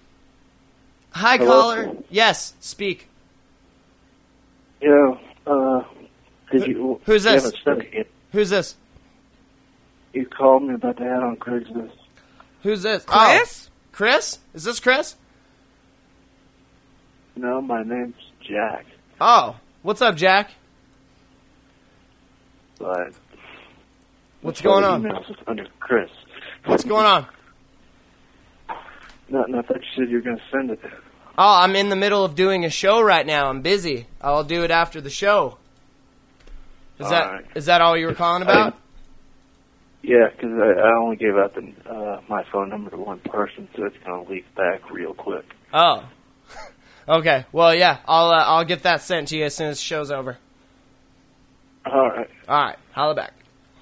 Hi, Hello? caller. Yes, speak. Yeah, did you... Who's you this? haven't sent it yet. Who's this? You called me about the ad on Craigslist. Who's this? Chris? Oh, Chris? Is this Chris? No, my name's Jack, Oh, what's up, Jack? but... What's going on? Emails is under Chris. What's going on? Nothing, I thought you said you were going to send it. Oh, I'm in the middle of doing a show right now. I'm busy. I'll do it after the show. Is Alright. that all you were calling about? Yeah, because I only gave out my phone number to one person, so it's going to leak back real quick. Oh. Okay. Well, yeah. I'll get that sent to you as soon as the show's over. All right. All right. Holla back.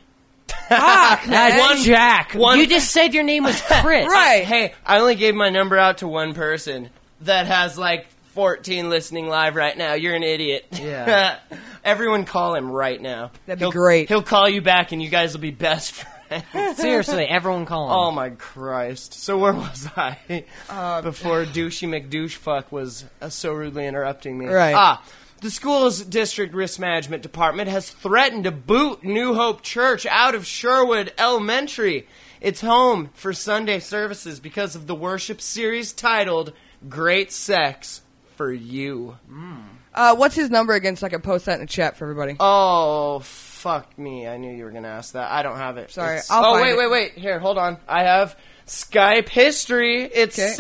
That's Jack. one- You just said your name was Chris. Right. Hey, I only gave my number out to one person that has like 14 listening live right now. You're an idiot. Yeah. Everyone call him right now. That'd be great. He'll call you back and you guys will be best friends. Seriously, everyone call him. Oh my Christ. So where was I? Before douchey McDouchefuck was so rudely interrupting me. Right. The school's district risk management department has threatened to boot New Hope Church out of Sherwood Elementary. It's home for Sunday services because of the worship series titled Great Sex for You. What's his number again so I can post that in the chat for everybody? Oh, fuck me. I knew you were going to ask that. I don't have it. Sorry, It's- I'll find it. wait. Here, hold on. I have Skype history. It's Okay.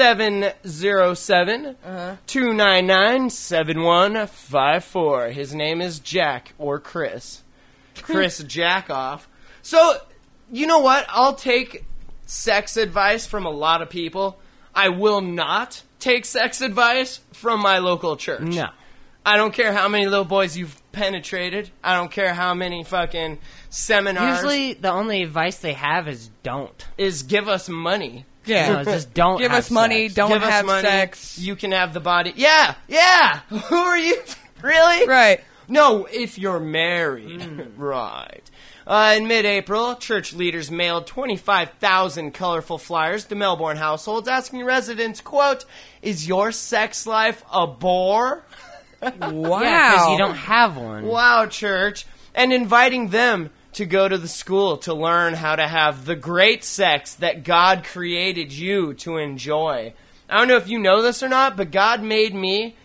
707-299-7154. His name is Jack or Chris. Chris Jackoff. So, you know what? I'll take sex advice from a lot of people. I will not take sex advice from my local church. No. I don't care how many little boys you've penetrated. I don't care how many fucking seminars. Usually, the only advice they have is don't. Is give us money. Yeah. No, just don't Give have us money, sex. don't Give have us money. sex. You can have the body. Yeah. Who are you? Really? Right. No, if you're married. Right. In mid-April, church leaders mailed 25,000 colorful flyers to Melbourne households asking residents, quote, "Is your sex life a bore?" Wow. Yeah, because you don't have one. Wow, church. And inviting them to go to the school to learn how to have the great sex that God created you to enjoy. I don't know if you know this or not, but God made me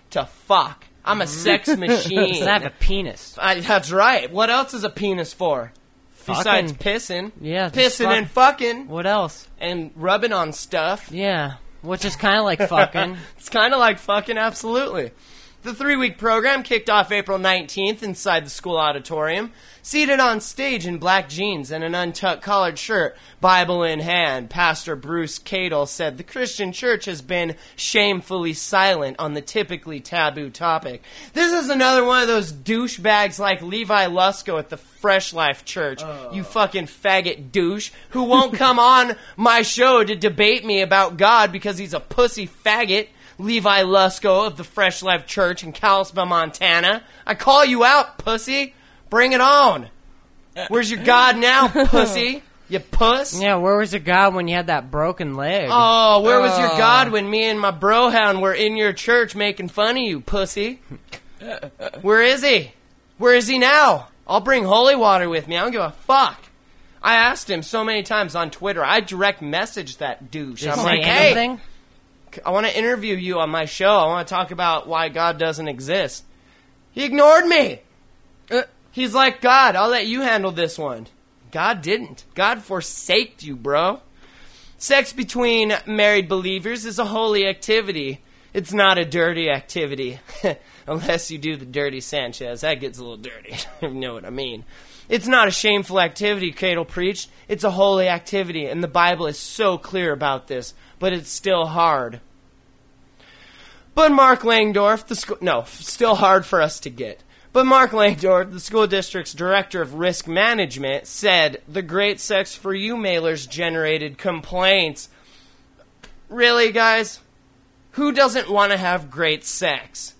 to fuck. I'm a sex machine. Does that have a penis? That's right. What else is a penis for? Besides Fucking. pissing. Yeah. Pissing and fucking. What else? And rubbing on stuff. Yeah. Which is kind of like fucking. It's kind of like fucking, absolutely. The 3-week program kicked off April 19th inside the school auditorium. Seated on stage in black jeans and an untucked collared shirt, Bible in hand, Pastor Bruce Cadle said the Christian church has been shamefully silent on the typically taboo topic. This is another one of those douchebags like Levi Lusko at the Fresh Life Church, you fucking faggot douche, who won't come on my show to debate me about God because he's a pussy faggot. Levi Lusko of the Fresh Life Church in Kalispell, Montana. I call you out, pussy. Bring it on. Where's your God now, pussy? You puss? Yeah, where was your God when you had that broken leg? Oh, where was your God when me and my brohound were in your church making fun of you, pussy? Where is he? Where is he now? I'll bring holy water with me. I don't give a fuck. I asked him so many times on Twitter. I direct messaged that douche. Did I'm he like, say hey, anything? I want to interview you on my show. I want to talk about why God doesn't exist. He ignored me. He's like, God, I'll let you handle this one. God didn't. God forsaked you, bro. Sex between married believers is a holy activity. It's not a dirty activity. Unless you do the dirty Sanchez. That gets a little dirty. You know what I mean. It's not a shameful activity, Cadle preached. It's a holy activity, and the Bible is so clear about this. But it's still hard. But Mark Langdorf, still hard for us to get. But Mark Langdorf, the school district's director of risk management, said the Great Sex for You mailers generated complaints. Really, guys? Who doesn't want to have great sex?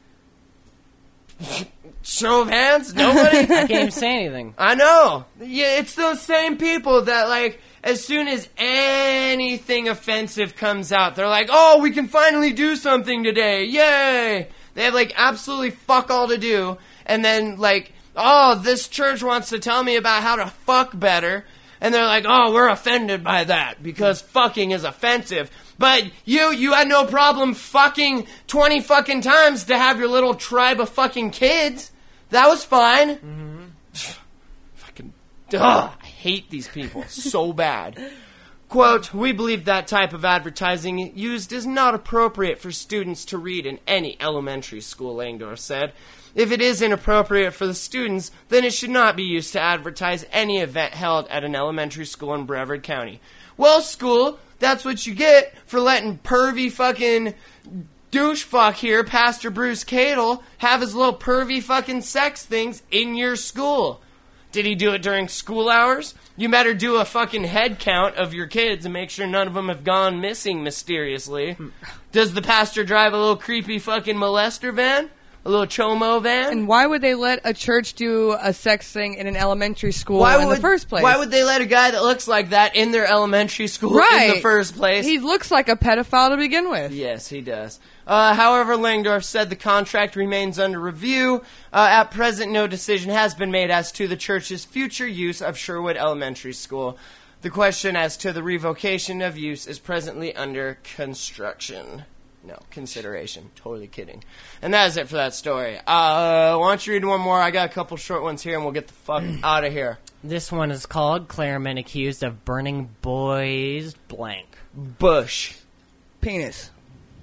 Show of hands? Nobody? I can't even say anything. I know. Yeah, it's those same people that, like, as soon as anything offensive comes out, they're like, oh, we can finally do something today. Yay! They have, like, absolutely fuck all to do. And then, like, oh, this church wants to tell me about how to fuck better. And they're like, oh, we're offended by that because fucking is offensive. But you had no problem fucking 20 fucking times to have your little tribe of fucking kids. That was fine. Mm-hmm. Fucking, I hate these people so bad. Quote, we believe that type of advertising used is not appropriate for students to read in any elementary school, Langdorf said. If it is inappropriate for the students, then it should not be used to advertise any event held at an elementary school in Brevard County. Well, school, that's what you get for letting pervy fucking douche fuck here, Pastor Bruce Cadle, have his little pervy fucking sex things in your school. Did he do it during school hours? You better do a fucking head count of your kids and make sure none of them have gone missing mysteriously. Does the pastor drive a little creepy fucking molester van? A little chomo van? And why would they let a church do a sex thing in an elementary school in the first place? Why would they let a guy that looks like that in their elementary school in the first place? He looks like a pedophile to begin with. Yes, he does. However, Langdorf said the contract remains under review. At present, no decision has been made as to the church's future use of Sherwood Elementary School. The question as to the revocation of use is presently under construction. No, consideration. Totally kidding. And that is it for that story. Why don't you read one more? I got a couple short ones here, and we'll get the fuck out of here. This one is called Clareman accused of burning boys blank. Bush. Penis.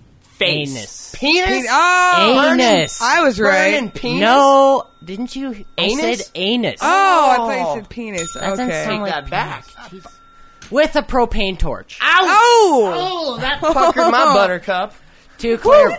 Face. Anus. Penis? Oh! Anus. I was right. Burning penis? No, didn't you? Anus? I said anus. Oh, I thought you said penis. That doesn't Okay. sound Take like that back. With a propane torch. Oh! Oh, that puckered my buttercup. Two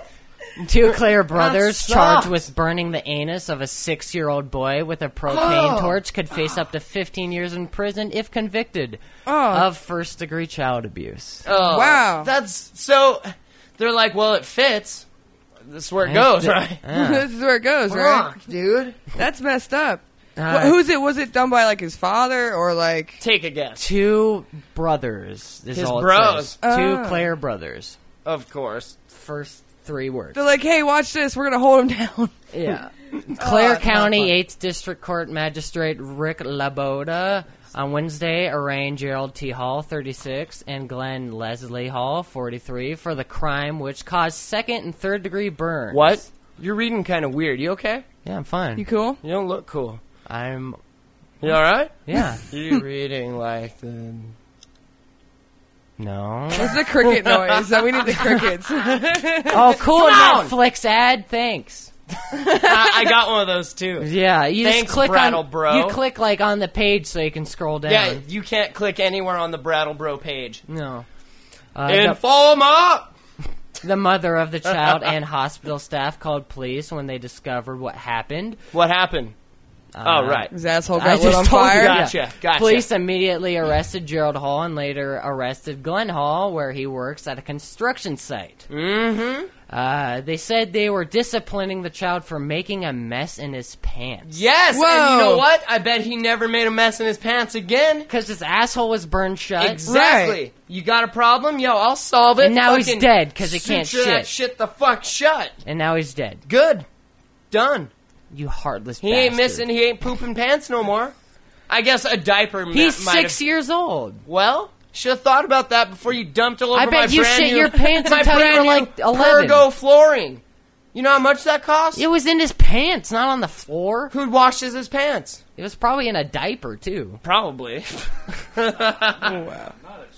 Clare brothers charged with burning the anus of a 6-year-old boy with a propane torch could face up to 15 years in prison if convicted of first-degree child abuse. Oh, Wow. That's so. They're like, well, it fits. This is where it goes, right? This is where it goes, right? Fuck, dude. That's messed up. Who's it? Was it done by, like, his father or, like... Take a guess. Two brothers. Is His all it bros. says. Two Clare brothers. Of course. First 3 words. They're like, hey, watch this. We're going to hold him down. Yeah. Clare County 8th District Court Magistrate Rick Laboda On Wednesday, arraigned Gerald T. Hall, 36, and Glenn Leslie Hall, 43, for the crime which caused second and third degree burns. What? You're reading kind of weird. You okay? Yeah, I'm fine. You cool? You don't look cool. I'm... You alright? Yeah. You're reading like the... No. What's the cricket noise? We need the crickets. Oh, cool. Come on! Netflix ad. Thanks. I got one of those too. Yeah, you Thanks, just click Brattle on, Bro. You click like on the page so you can scroll down. Yeah, you can't click anywhere on the Brattle Bro page. No. Informer! The mother of the child and hospital staff called police when they discovered what happened. What happened? Oh, right. His asshole I got lit just on told you. fire. Gotcha. Police immediately arrested Gerald Hall and later arrested Glenn Hall, where he works at a construction site. Mm-hmm. They said they were disciplining the child for making a mess in his pants. Yes, Whoa. and you know what? I bet he never made a mess in his pants again. Because his asshole was burned shut. Exactly. Right. You got a problem? Yo, I'll solve it. And now he's Fucking dead 'cause he can't suture that shit. shit the fuck shut. And now he's dead. Good. Done. You heartless He bastard. ain't missing. He ain't pooping pants no more. I guess a diaper. He's might 6 have... years old. Well, should have thought about that before you dumped all over I my bet you brand shit new, your pants my until you brand were new like 11. Pergo flooring. You know how much that costs? It was in his pants, not on the floor. Who washes his pants? It was probably in a diaper, too. Probably. Oh, wow.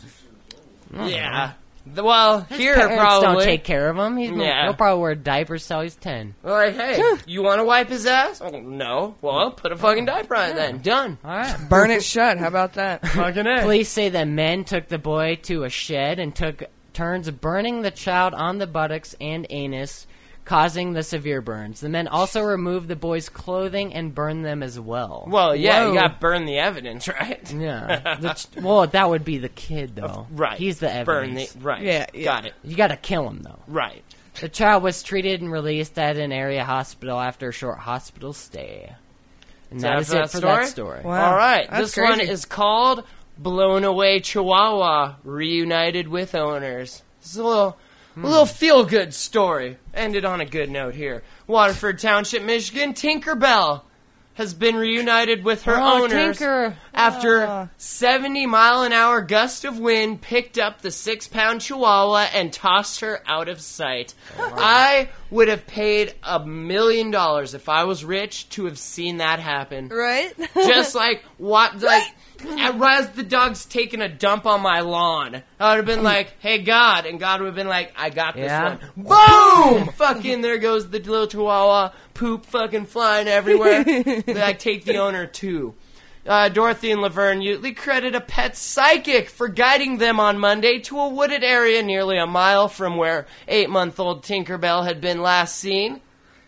Yeah. Well, here Parents probably don't take care of him. Yeah. He'll probably wear diapers till he's 10. Like, hey, you want to wipe his ass? Oh, no. Well, put a fucking diaper on it then. Done. All right. Burn it shut. How about that? Fucking A. Police say that men took the boy to a shed and took turns burning the child on the buttocks and anus, causing the severe burns. The men also removed the boy's clothing and burned them as well. Well, yeah, Whoa. you got to burn the evidence, right? Yeah. Well, that would be the kid, though. Right. He's the evidence. Burn the right. Yeah. Got it. You got to kill him, though. Right. The child was treated and released at an area hospital after a short hospital stay. And that is it for that story. Wow. All right. That's This one crazy. is called Blown Away Chihuahua Reunited with Owners. This is a little feel-good story. Ended on a good note here. Waterford Township, Michigan, Tinkerbell has been reunited with her Oh, owners Tinker. after 70-mile-an-hour gust of wind picked up the 6-pound Chihuahua and tossed her out of sight. I would have paid $1 million if I was rich to have seen that happen. Right? Just like as the dog's taking a dump on my lawn, I would have been like, "Hey God," and God would have been like, "I got this Yeah. one." Boom! Fucking there goes the little Chihuahua, poop fucking flying everywhere. I take the owner too. Dorothy and Laverne Utley credit a pet psychic for guiding them on Monday to a wooded area nearly a mile from where 8-month-old Tinkerbell had been last seen.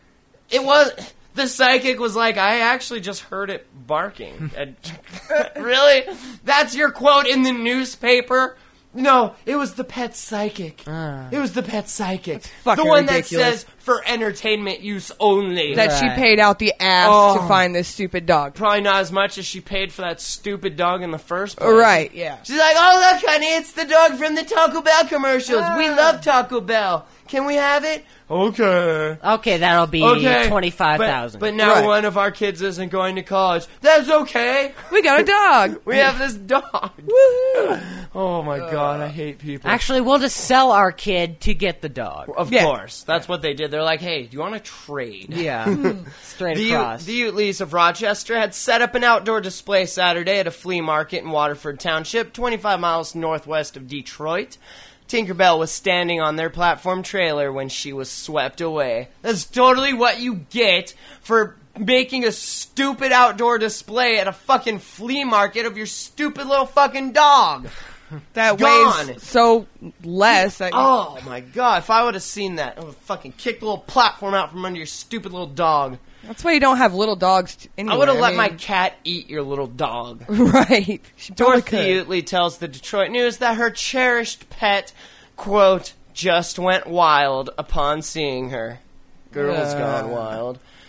The psychic was like, I actually just heard it barking. And really? That's your quote in the newspaper? No, it was the pet psychic. It was the pet psychic. fucking The one ridiculous. that says for entertainment use only. That she Right. paid out the ass Oh. to find this stupid dog. Probably not as much as she paid for that stupid dog in the first place. Right, yeah. She's like, oh, look, honey, it's the dog from the Taco Bell commercials. We love Taco Bell. Can we have it? Okay. Okay, that'll be Okay. $25,000. But now Right. one of our kids isn't going to college. That's okay. We got a dog. We have this dog. Woohoo. Oh, my God. I hate people. Actually, we'll just sell our kid to get the dog. Of Yeah. course. That's what they did. They're like, hey, do you want to trade? Yeah. Straight across. The Utleys of Rochester had set up an outdoor display Saturday at a flea market in Waterford Township, 25 miles northwest of Detroit. Tinkerbell was standing on their platform trailer when she was swept away. That's totally what you get for making a stupid outdoor display at a fucking flea market of your stupid little fucking dog. That Gone. weighs so less. That Oh my God, if I would have seen that, I would have fucking kicked the little platform out from under your stupid little dog. That's why you don't have little dogs anyway. I would have let mean, my cat eat your little dog. Right. She probably Dorothy could. Utley tells the Detroit News that her cherished pet, quote, just went wild upon seeing her. Girl's gone wild.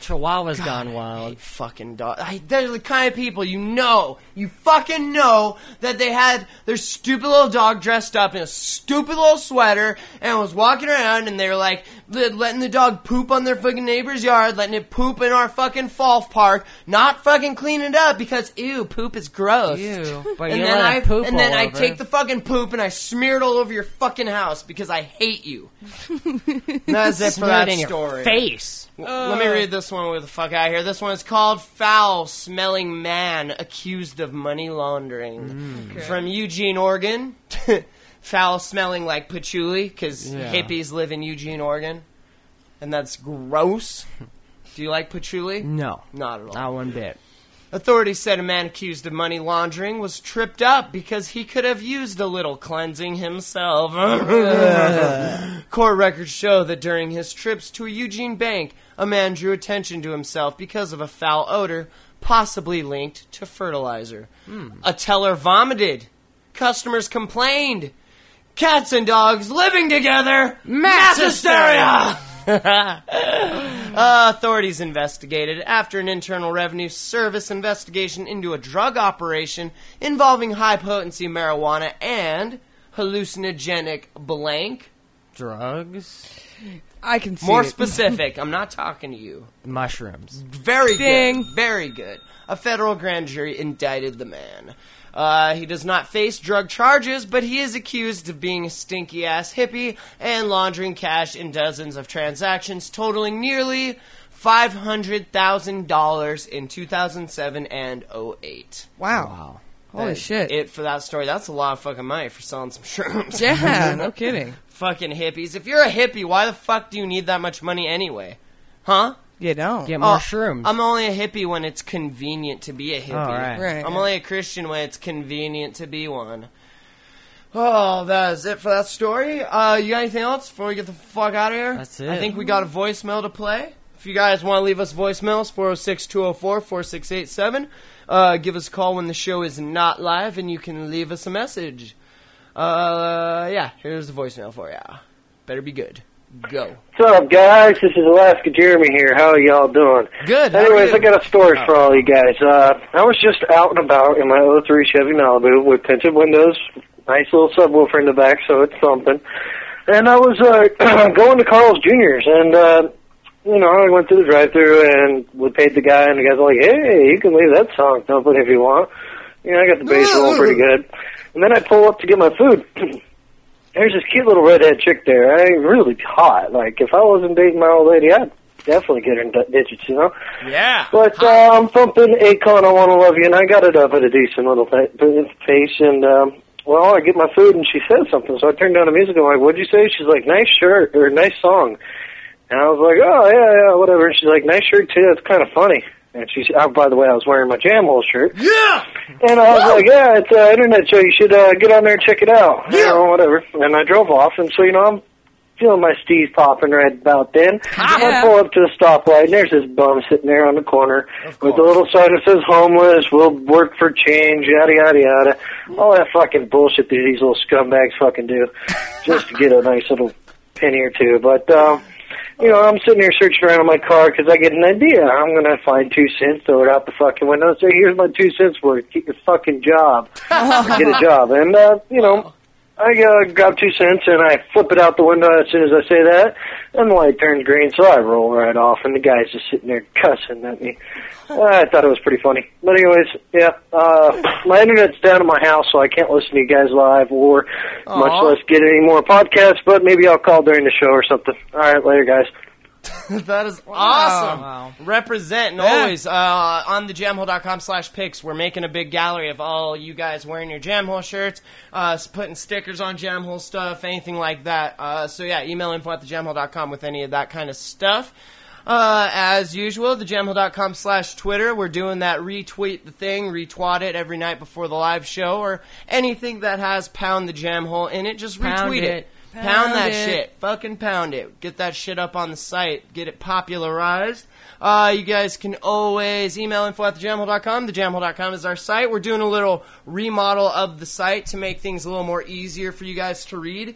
Chihuahua's gone wild. Fucking dog. They're the kind of people you fucking know that they had their stupid little dog dressed up in a stupid little sweater and was walking around and they were like letting the dog poop on their fucking neighbor's yard, letting it poop in our fucking fall park, not fucking cleaning it up because ew, poop is gross. Ew. But And you then let it poop and then all I over. take the fucking poop and I smear it all over your fucking house because I hate you. That's it for Smear that it in your story. face. Let me read this one with the fuck out of here. This one is called Foul-Smelling Man Accused of Money Laundering. From Eugene, Oregon. Foul-smelling like patchouli, because hippies live in Eugene, Oregon. And that's gross. Do you like patchouli? No. Not at all. Not one bit. Authorities said a man accused of money laundering was tripped up because he could have used a little cleansing himself. Court records show that during his trips to a Eugene bank, a man drew attention to himself because of a foul odor, possibly linked to fertilizer. A teller vomited. Customers complained. Cats and dogs living together. Mass hysteria! Authorities investigated after an Internal Revenue Service investigation into a drug operation involving high-potency marijuana and hallucinogenic blank Drugs? I can see More it. specific, I'm not talking to you. Mushrooms. Very Ding. good. Very good. A federal grand jury indicted the man. He does not face drug charges, but he is accused of being a stinky-ass hippie and laundering cash in dozens of transactions totaling nearly $500,000 in 2007 and 08. Wow. Holy That's shit. it for that story. That's a lot of fucking money for selling some shrooms. Yeah, no kidding. Fucking hippies. If you're a hippie, why the fuck do you need that much money anyway? Huh? You don't. Get more shrooms. I'm only a hippie when it's convenient to be a hippie. Oh, right. Right. I'm only a Christian when it's convenient to be one. Oh, that is it for that story. You got anything else before we get the fuck out of here? That's it. I think we got a voicemail to play. If you guys want to leave us voicemails, 406-204-4687. Give us a call when the show is not live, and you can leave us a message. Yeah, here's the voicemail for ya. Better be good. Go. What's up, guys? This is Alaska Jeremy here. How are y'all doing? Good. How Anyways, are I you? got a story for all you guys. I was just out and about in my 03 Chevy Malibu with tinted windows, nice little subwoofer in the back, so it's something. And I was going to Carl's Jr.'s, and I went through the drive-thru and we paid the guy, and the guy's like, "Hey, you can leave that song open if you want." I got the bass rolling pretty good. And then I pull up to get my food. There's this cute little redhead chick there. Really hot. Like, if I wasn't dating my old lady, I'd definitely get her in digits, Yeah. But I'm thumping Akon, I Want to Love You, and I got it up at a decent little pace. And, I get my food, and she says something. So I turned down the music. I'm like, "What'd you say?" She's like, "Nice shirt," or "Nice song." And I was like, "Oh, yeah, whatever." And she's like, "Nice shirt, too. It's kind of funny." And she's, by the way, I was wearing my Jam Hole shirt. Yeah! And I was like, "Yeah, it's an internet show. You should get on there and check it out." Yeah. Whatever. And I drove off, and so, I'm feeling my steez popping right about then. I pull up to the stoplight, and there's this bum sitting there on the corner with a little sign that says homeless, will work for change, yada, yada, yada. All that fucking bullshit that these little scumbags fucking do just to get a nice little penny or two. But, I'm sitting here searching around in my car because I get an idea. I'm going to find 2 cents, throw it out the fucking window, and say, "Here's my 2 cents worth. Get your fucking job." Or get a job. And, I grab 2 cents and I flip it out the window as soon as I say that, and the light turns green, so I roll right off, and the guy's just sitting there cussing at me. I thought it was pretty funny. But anyways, my internet's down at my house, so I can't listen to you guys live or much less get any more podcasts, but maybe I'll call during the show or something. All right, later, guys. That is awesome. Wow. Representing always on the jamhole.com/pics. We're making a big gallery of all you guys wearing your Jamhole shirts, putting stickers on Jamhole stuff, anything like that. Email info@thejamhole.com with any of that kind of stuff. As usual, thejamhole.com/Twitter. We're doing that retweet the thing, retweet it every night before the live show, or anything that has pound the Jamhole in it, just retweet it. Pound that shit. Fucking pound it. Get that shit up on the site. Get it popularized. You guys can always email info@thejamhole.com. Thejamhole.com is our site. We're doing a little remodel of the site to make things a little more easier for you guys to read.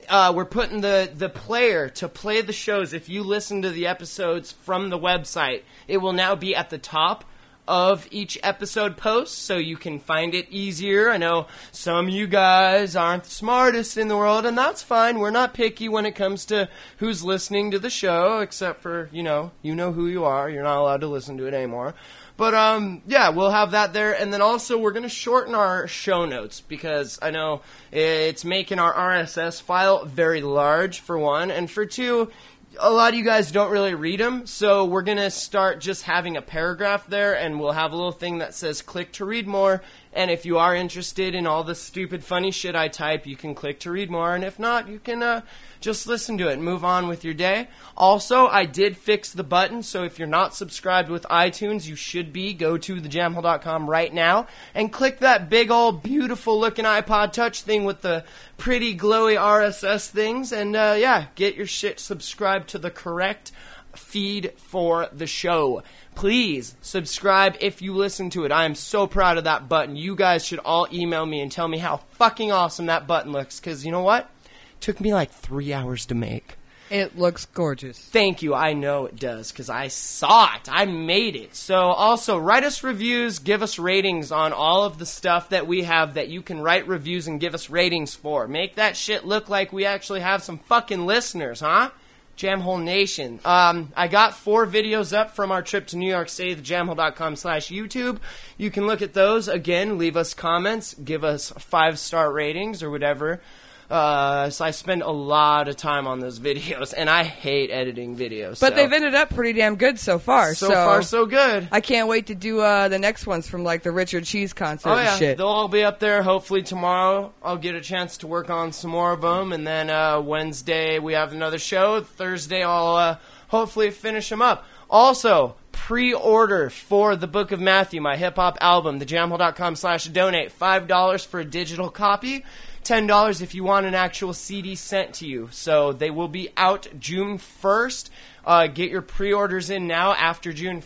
we're putting the player to play the shows. If you listen to the episodes from the website, it will now be at the top of each episode post, so you can find it easier. I know some of you guys aren't the smartest in the world, and that's fine. We're not picky when it comes to who's listening to the show, except for, you know who you are. You're not allowed to listen to it anymore. But, yeah, we'll have that there. And then also we're going to shorten our show notes because I know it's making our RSS file very large, for one. And for two, a lot of you guys don't really read them. So we're going to start just having a paragraph there, and we'll have a little thing that says click to read more. And if you are interested in all the stupid, funny shit I type, you can click to read more. And if not, you can just listen to it and move on with your day. Also, I did fix the button, so if you're not subscribed with iTunes, you should be. Go to thejamhole.com right now and click that big old beautiful-looking iPod Touch thing with the pretty glowy RSS things. And, yeah, get your shit subscribed to the correct feed for the show. Please subscribe if you listen to it. I am so proud of that button. You guys should all email me and tell me how fucking awesome that button looks, because you know what? It took me like 3 hours to make. It looks gorgeous. Thank you. I know it does, because I saw it. I made it. So also, write us reviews, give us ratings on all of the stuff that we have that you can write reviews and give us ratings for. Make that shit look like we actually have some fucking listeners, huh? Jamhole Nation. I got 4 videos up from our trip to New York City, thejamhole.com/YouTube. You can look at those. Again, leave us comments, give us 5-star ratings or whatever. So I spend a lot of time on those videos, and I hate editing videos. But they've ended up pretty damn good so far. So far, so good. I can't wait to do the next ones from like the Richard Cheese concert and shit. They'll all be up there. Hopefully tomorrow I'll get a chance to work on some more of them, and then Wednesday we have another show. Thursday I'll hopefully finish them up. Also, pre-order for the Book of Matthew, my hip-hop album, thejamhole.com/donate. $5 for a digital copy. $10 if you want an actual CD sent to you. So they will be out June 1st. Get your pre-orders in now. After June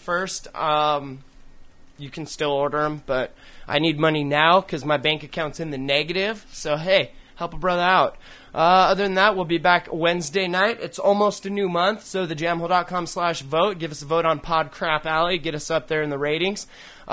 1st, you can still order them, but I need money now because my bank account's in the negative. So, hey, help a brother out. Other than that, we'll be back Wednesday night. It's almost a new month, so thejamhole.com/vote. Give us a vote on Podcrap Alley. Get us up there in the ratings.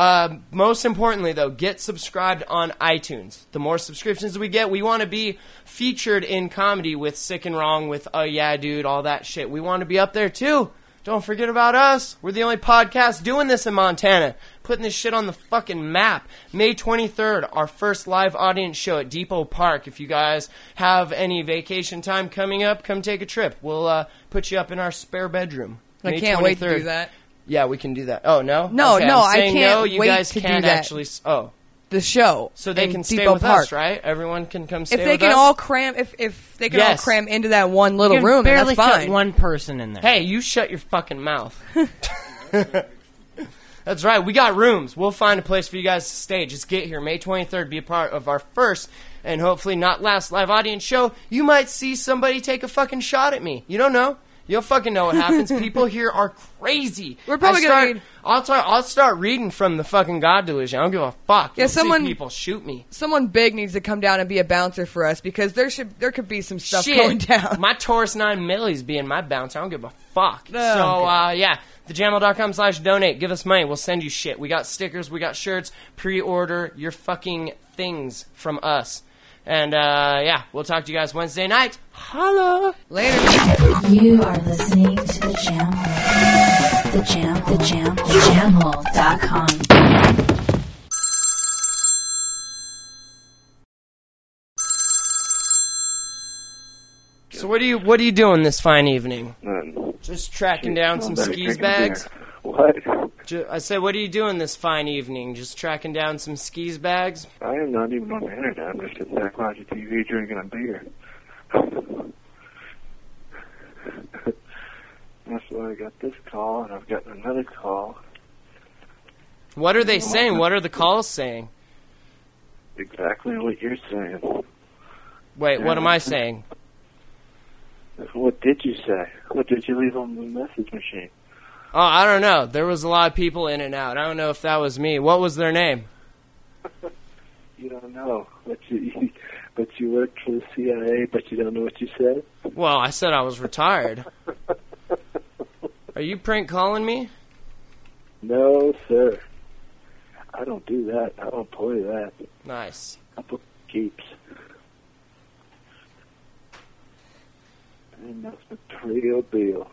Most importantly, though, get subscribed on iTunes. The more subscriptions we get, we want to be featured in comedy with Sick and Wrong, with Oh Yeah Dude, all that shit. We want to be up there, too. Don't forget about us. We're the only podcast doing this in Montana. Putting this shit on the fucking map. May 23rd, our first live audience show at Depot Park. If you guys have any vacation time coming up, come take a trip. We'll put you up in our spare bedroom. I can't wait to do that. Yeah, we can do that. Oh, no? No, okay, no, I can't no, you wait guys to can't do that. actually... Oh. The show. So they can stay Depot with Park. us, right? Everyone can come stay with if us? they can all cram, if they can all cram into that one little room, then that's barely fine. fit one person in there. Hey, you shut your fucking mouth. That's right. We got rooms. We'll find a place for you guys to stay. Just get here. May 23rd. Be a part of our first and hopefully not last live audience show. You might see somebody take a fucking shot at me. You don't know. You'll fucking know what happens. People here are crazy. We're probably going to read... I'll start reading from the fucking God Delusion. I don't give a fuck. Yeah, see people shoot me. Someone big needs to come down and be a bouncer for us because there could be some stuff going down. My Taurus 9 Millies being my bouncer. I don't give a fuck. Oh, so, yeah. thejamhole.com/donate. Give us money. We'll send you shit. We got stickers. We got shirts. Pre-order your fucking things from us. And, yeah, we'll talk to you guys Wednesday night. Holla! Later. You are listening to The Jam Hole. thejamhole.com. So what are you doing this fine evening? None. Just tracking down some skis bags? What? I said, what are you doing this fine evening? Just tracking down some skis bags? I am not even on the internet. I'm just sitting back watching TV, drinking a beer. That's why I got this call, and I've gotten another call. What are they saying? What are the calls saying? Exactly what you're saying. Wait, what am I saying? What did you say? What did you leave on the message machine? Oh, I don't know. There was a lot of people in and out. I don't know if that was me. What was their name? You don't know, but you worked for the CIA, but you don't know what you said? Well, I said I was retired. Are you prank calling me? No, sir. I don't do that. I don't play that. Nice. I put keeps. And that's the real deal.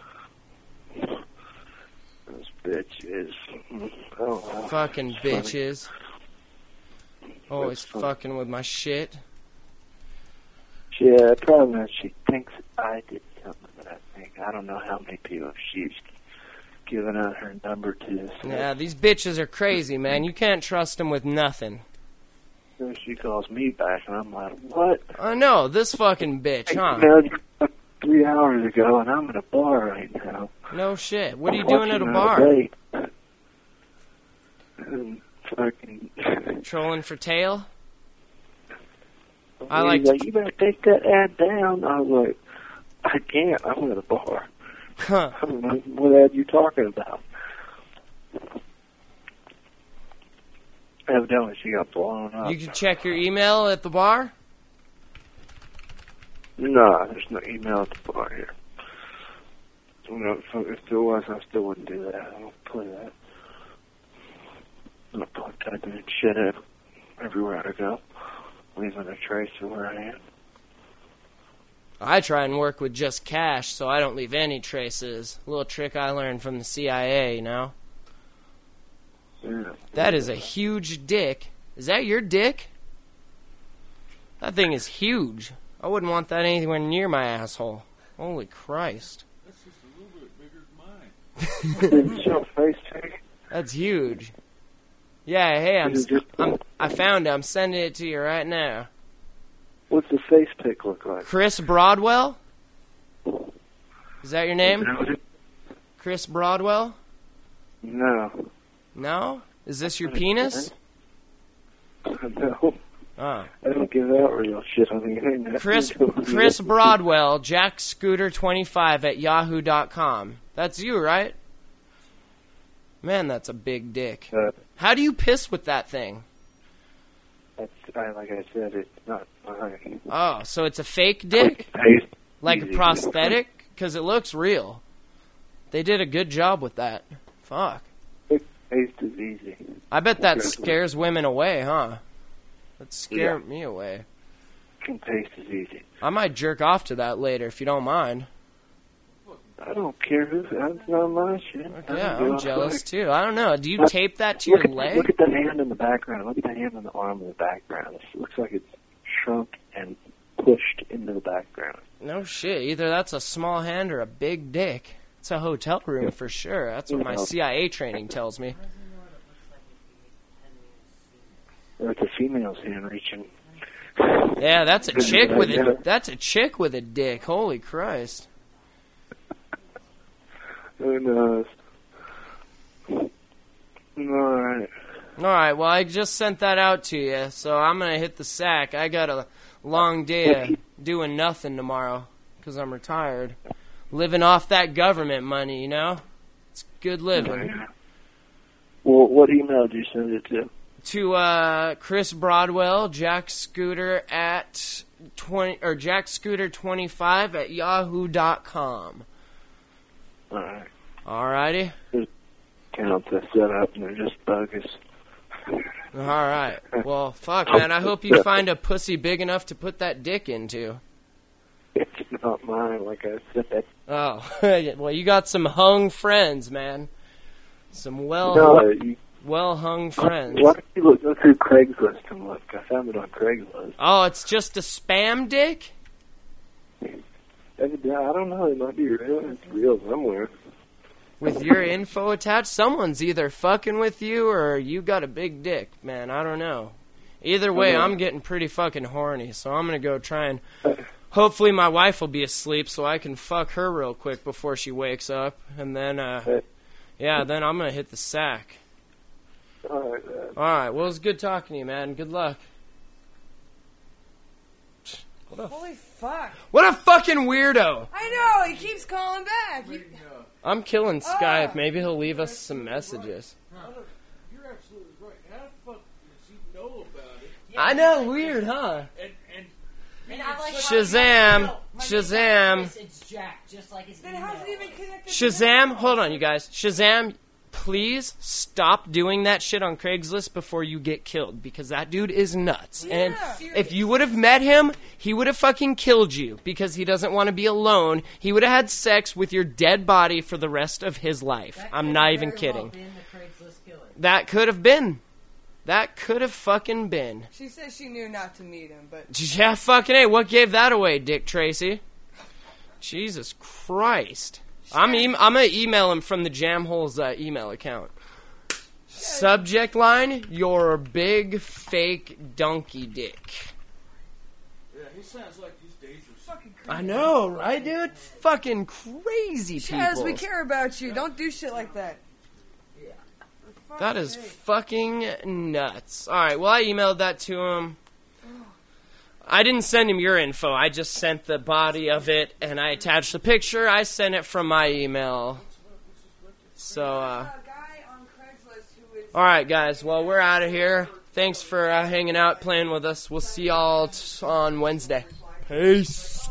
Those bitches. Oh, wow. Fucking It's funny. bitches. Always That's funny. fucking with my shit. Yeah, probably not. She thinks I did something, but I don't know how many people she's given out her number to. So Yeah, these bitches are crazy, man. You can't trust them with nothing. so she calls me back, and I'm like, what? I know, this fucking bitch, I huh? emailed you 3 hours ago, and I'm in a bar right now. No shit. What are you I'm doing at a watching bar? date. And fucking... Trolling for tail? I He's like like, you better take that ad down. I was like, I can't. I'm at a bar. Huh. I don't know what ad you talking about. Evidently, she got blown up. You can check your email at the bar? No, there's no email at the bar here. You know, if there was, I still wouldn't do that. I don't play that. I'm not plug typing in shit everywhere I go, leaving a trace of where I am. I try and work with just cash, so I don't leave any traces. A little trick I learned from the CIA, you know? Yeah. That is a huge dick. Is that your dick? That thing is huge. I wouldn't want that anywhere near my asshole. Holy Christ. Didn't show face pic. That's huge. Yeah, hey, I found it. I'm sending it to you right now. What's the face pic look like? Chris Broadwell? Is that your name? No. Chris Broadwell? No. No? Is this your penis? No. Oh. I don't give out real shit on the internet. Chris Broadwell, JackScooter25 at yahoo.com. That's you, right? Man, that's a big dick. How do you piss with that thing? Like I said, it's not mine. Oh, so it's a fake dick? Like a prosthetic? Because it looks real. They did a good job with that. Fuck. Paste is easy. I bet that scares women away, huh? That scared me away. Paste is easy. I might jerk off to that later if you don't mind. I don't care who. That's not my shit. Yeah, I'm jealous too. I don't know. Do you tape that to your leg? Look at the hand in the background. Look at the hand on the arm in the background. It looks like it's shrunk and pushed into the background. No shit. Either that's a small hand or a big dick. It's a hotel room for sure. That's what my CIA training tells me. Or it's a female's hand reaching. Yeah, that's a chick with a that's a chick with a dick. Holy Christ. Who knows? Alright. Alright, well, I just sent that out to you, so I'm going to hit the sack. I got a long day of doing nothing tomorrow because I'm retired. Living off that government money, you know? It's good living. Well, what email did you send it to? To Chris Broadwell, JackScooter at 20 or JackScooter25 at yahoo.com. Alright. Alrighty. There's accounts I set up and they're just bogus. Alright. Well, fuck, man. I hope you find a pussy big enough to put that dick into. It's not mine, like I said. Oh. Well, you got some hung friends, man. Some well-hung friends. Why don't you look through Craigslist and look? I found it on Craigslist. Oh, it's just a spam dick? I don't know. It might be real. It's real somewhere. With your info attached? Someone's either fucking with you or you got a big dick, man. I don't know. Either way, I'm getting pretty fucking horny, so I'm going to go try and... Hopefully my wife will be asleep so I can fuck her real quick before she wakes up. And then, then I'm going to hit the sack. Alright, man. Alright, well, it was good talking to you, man. Good luck. Holy fuck. What a fucking weirdo. I know, he keeps calling back. I'm killing Skype. Maybe he'll leave us some messages. You're absolutely right. How the fuck does he know about it? I know, weird, huh? And I like Shazam. Shazam. It's Jack, just like his Then how's it even connected? Shazam, hold on, you guys. Shazam, please stop doing that shit on Craigslist before you get killed, because that dude is nuts. And if you would have met him, he would have fucking killed you because he doesn't want to be alone. He would have had sex with your dead body for the rest of his life. I'm not even kidding. That could have been. That could have fucking been. She says she knew not to meet him, but... Yeah, fucking A. What gave that away, Dick Tracy? Jesus Christ. I'm going to email him from the Jamholes email account. Subject line, your big fake donkey dick. Yeah, he sounds like he's dangerous. I know, right, dude? Fucking crazy people. Chaz, we care about you. Don't do shit like that. That is fucking nuts. Alright, well, I emailed that to him. I didn't send him your info. I just sent the body of it, and I attached the picture. I sent it from my email. So, alright, guys. Well, we're out of here. Thanks for hanging out, playing with us. We'll see y'all on Wednesday. Peace.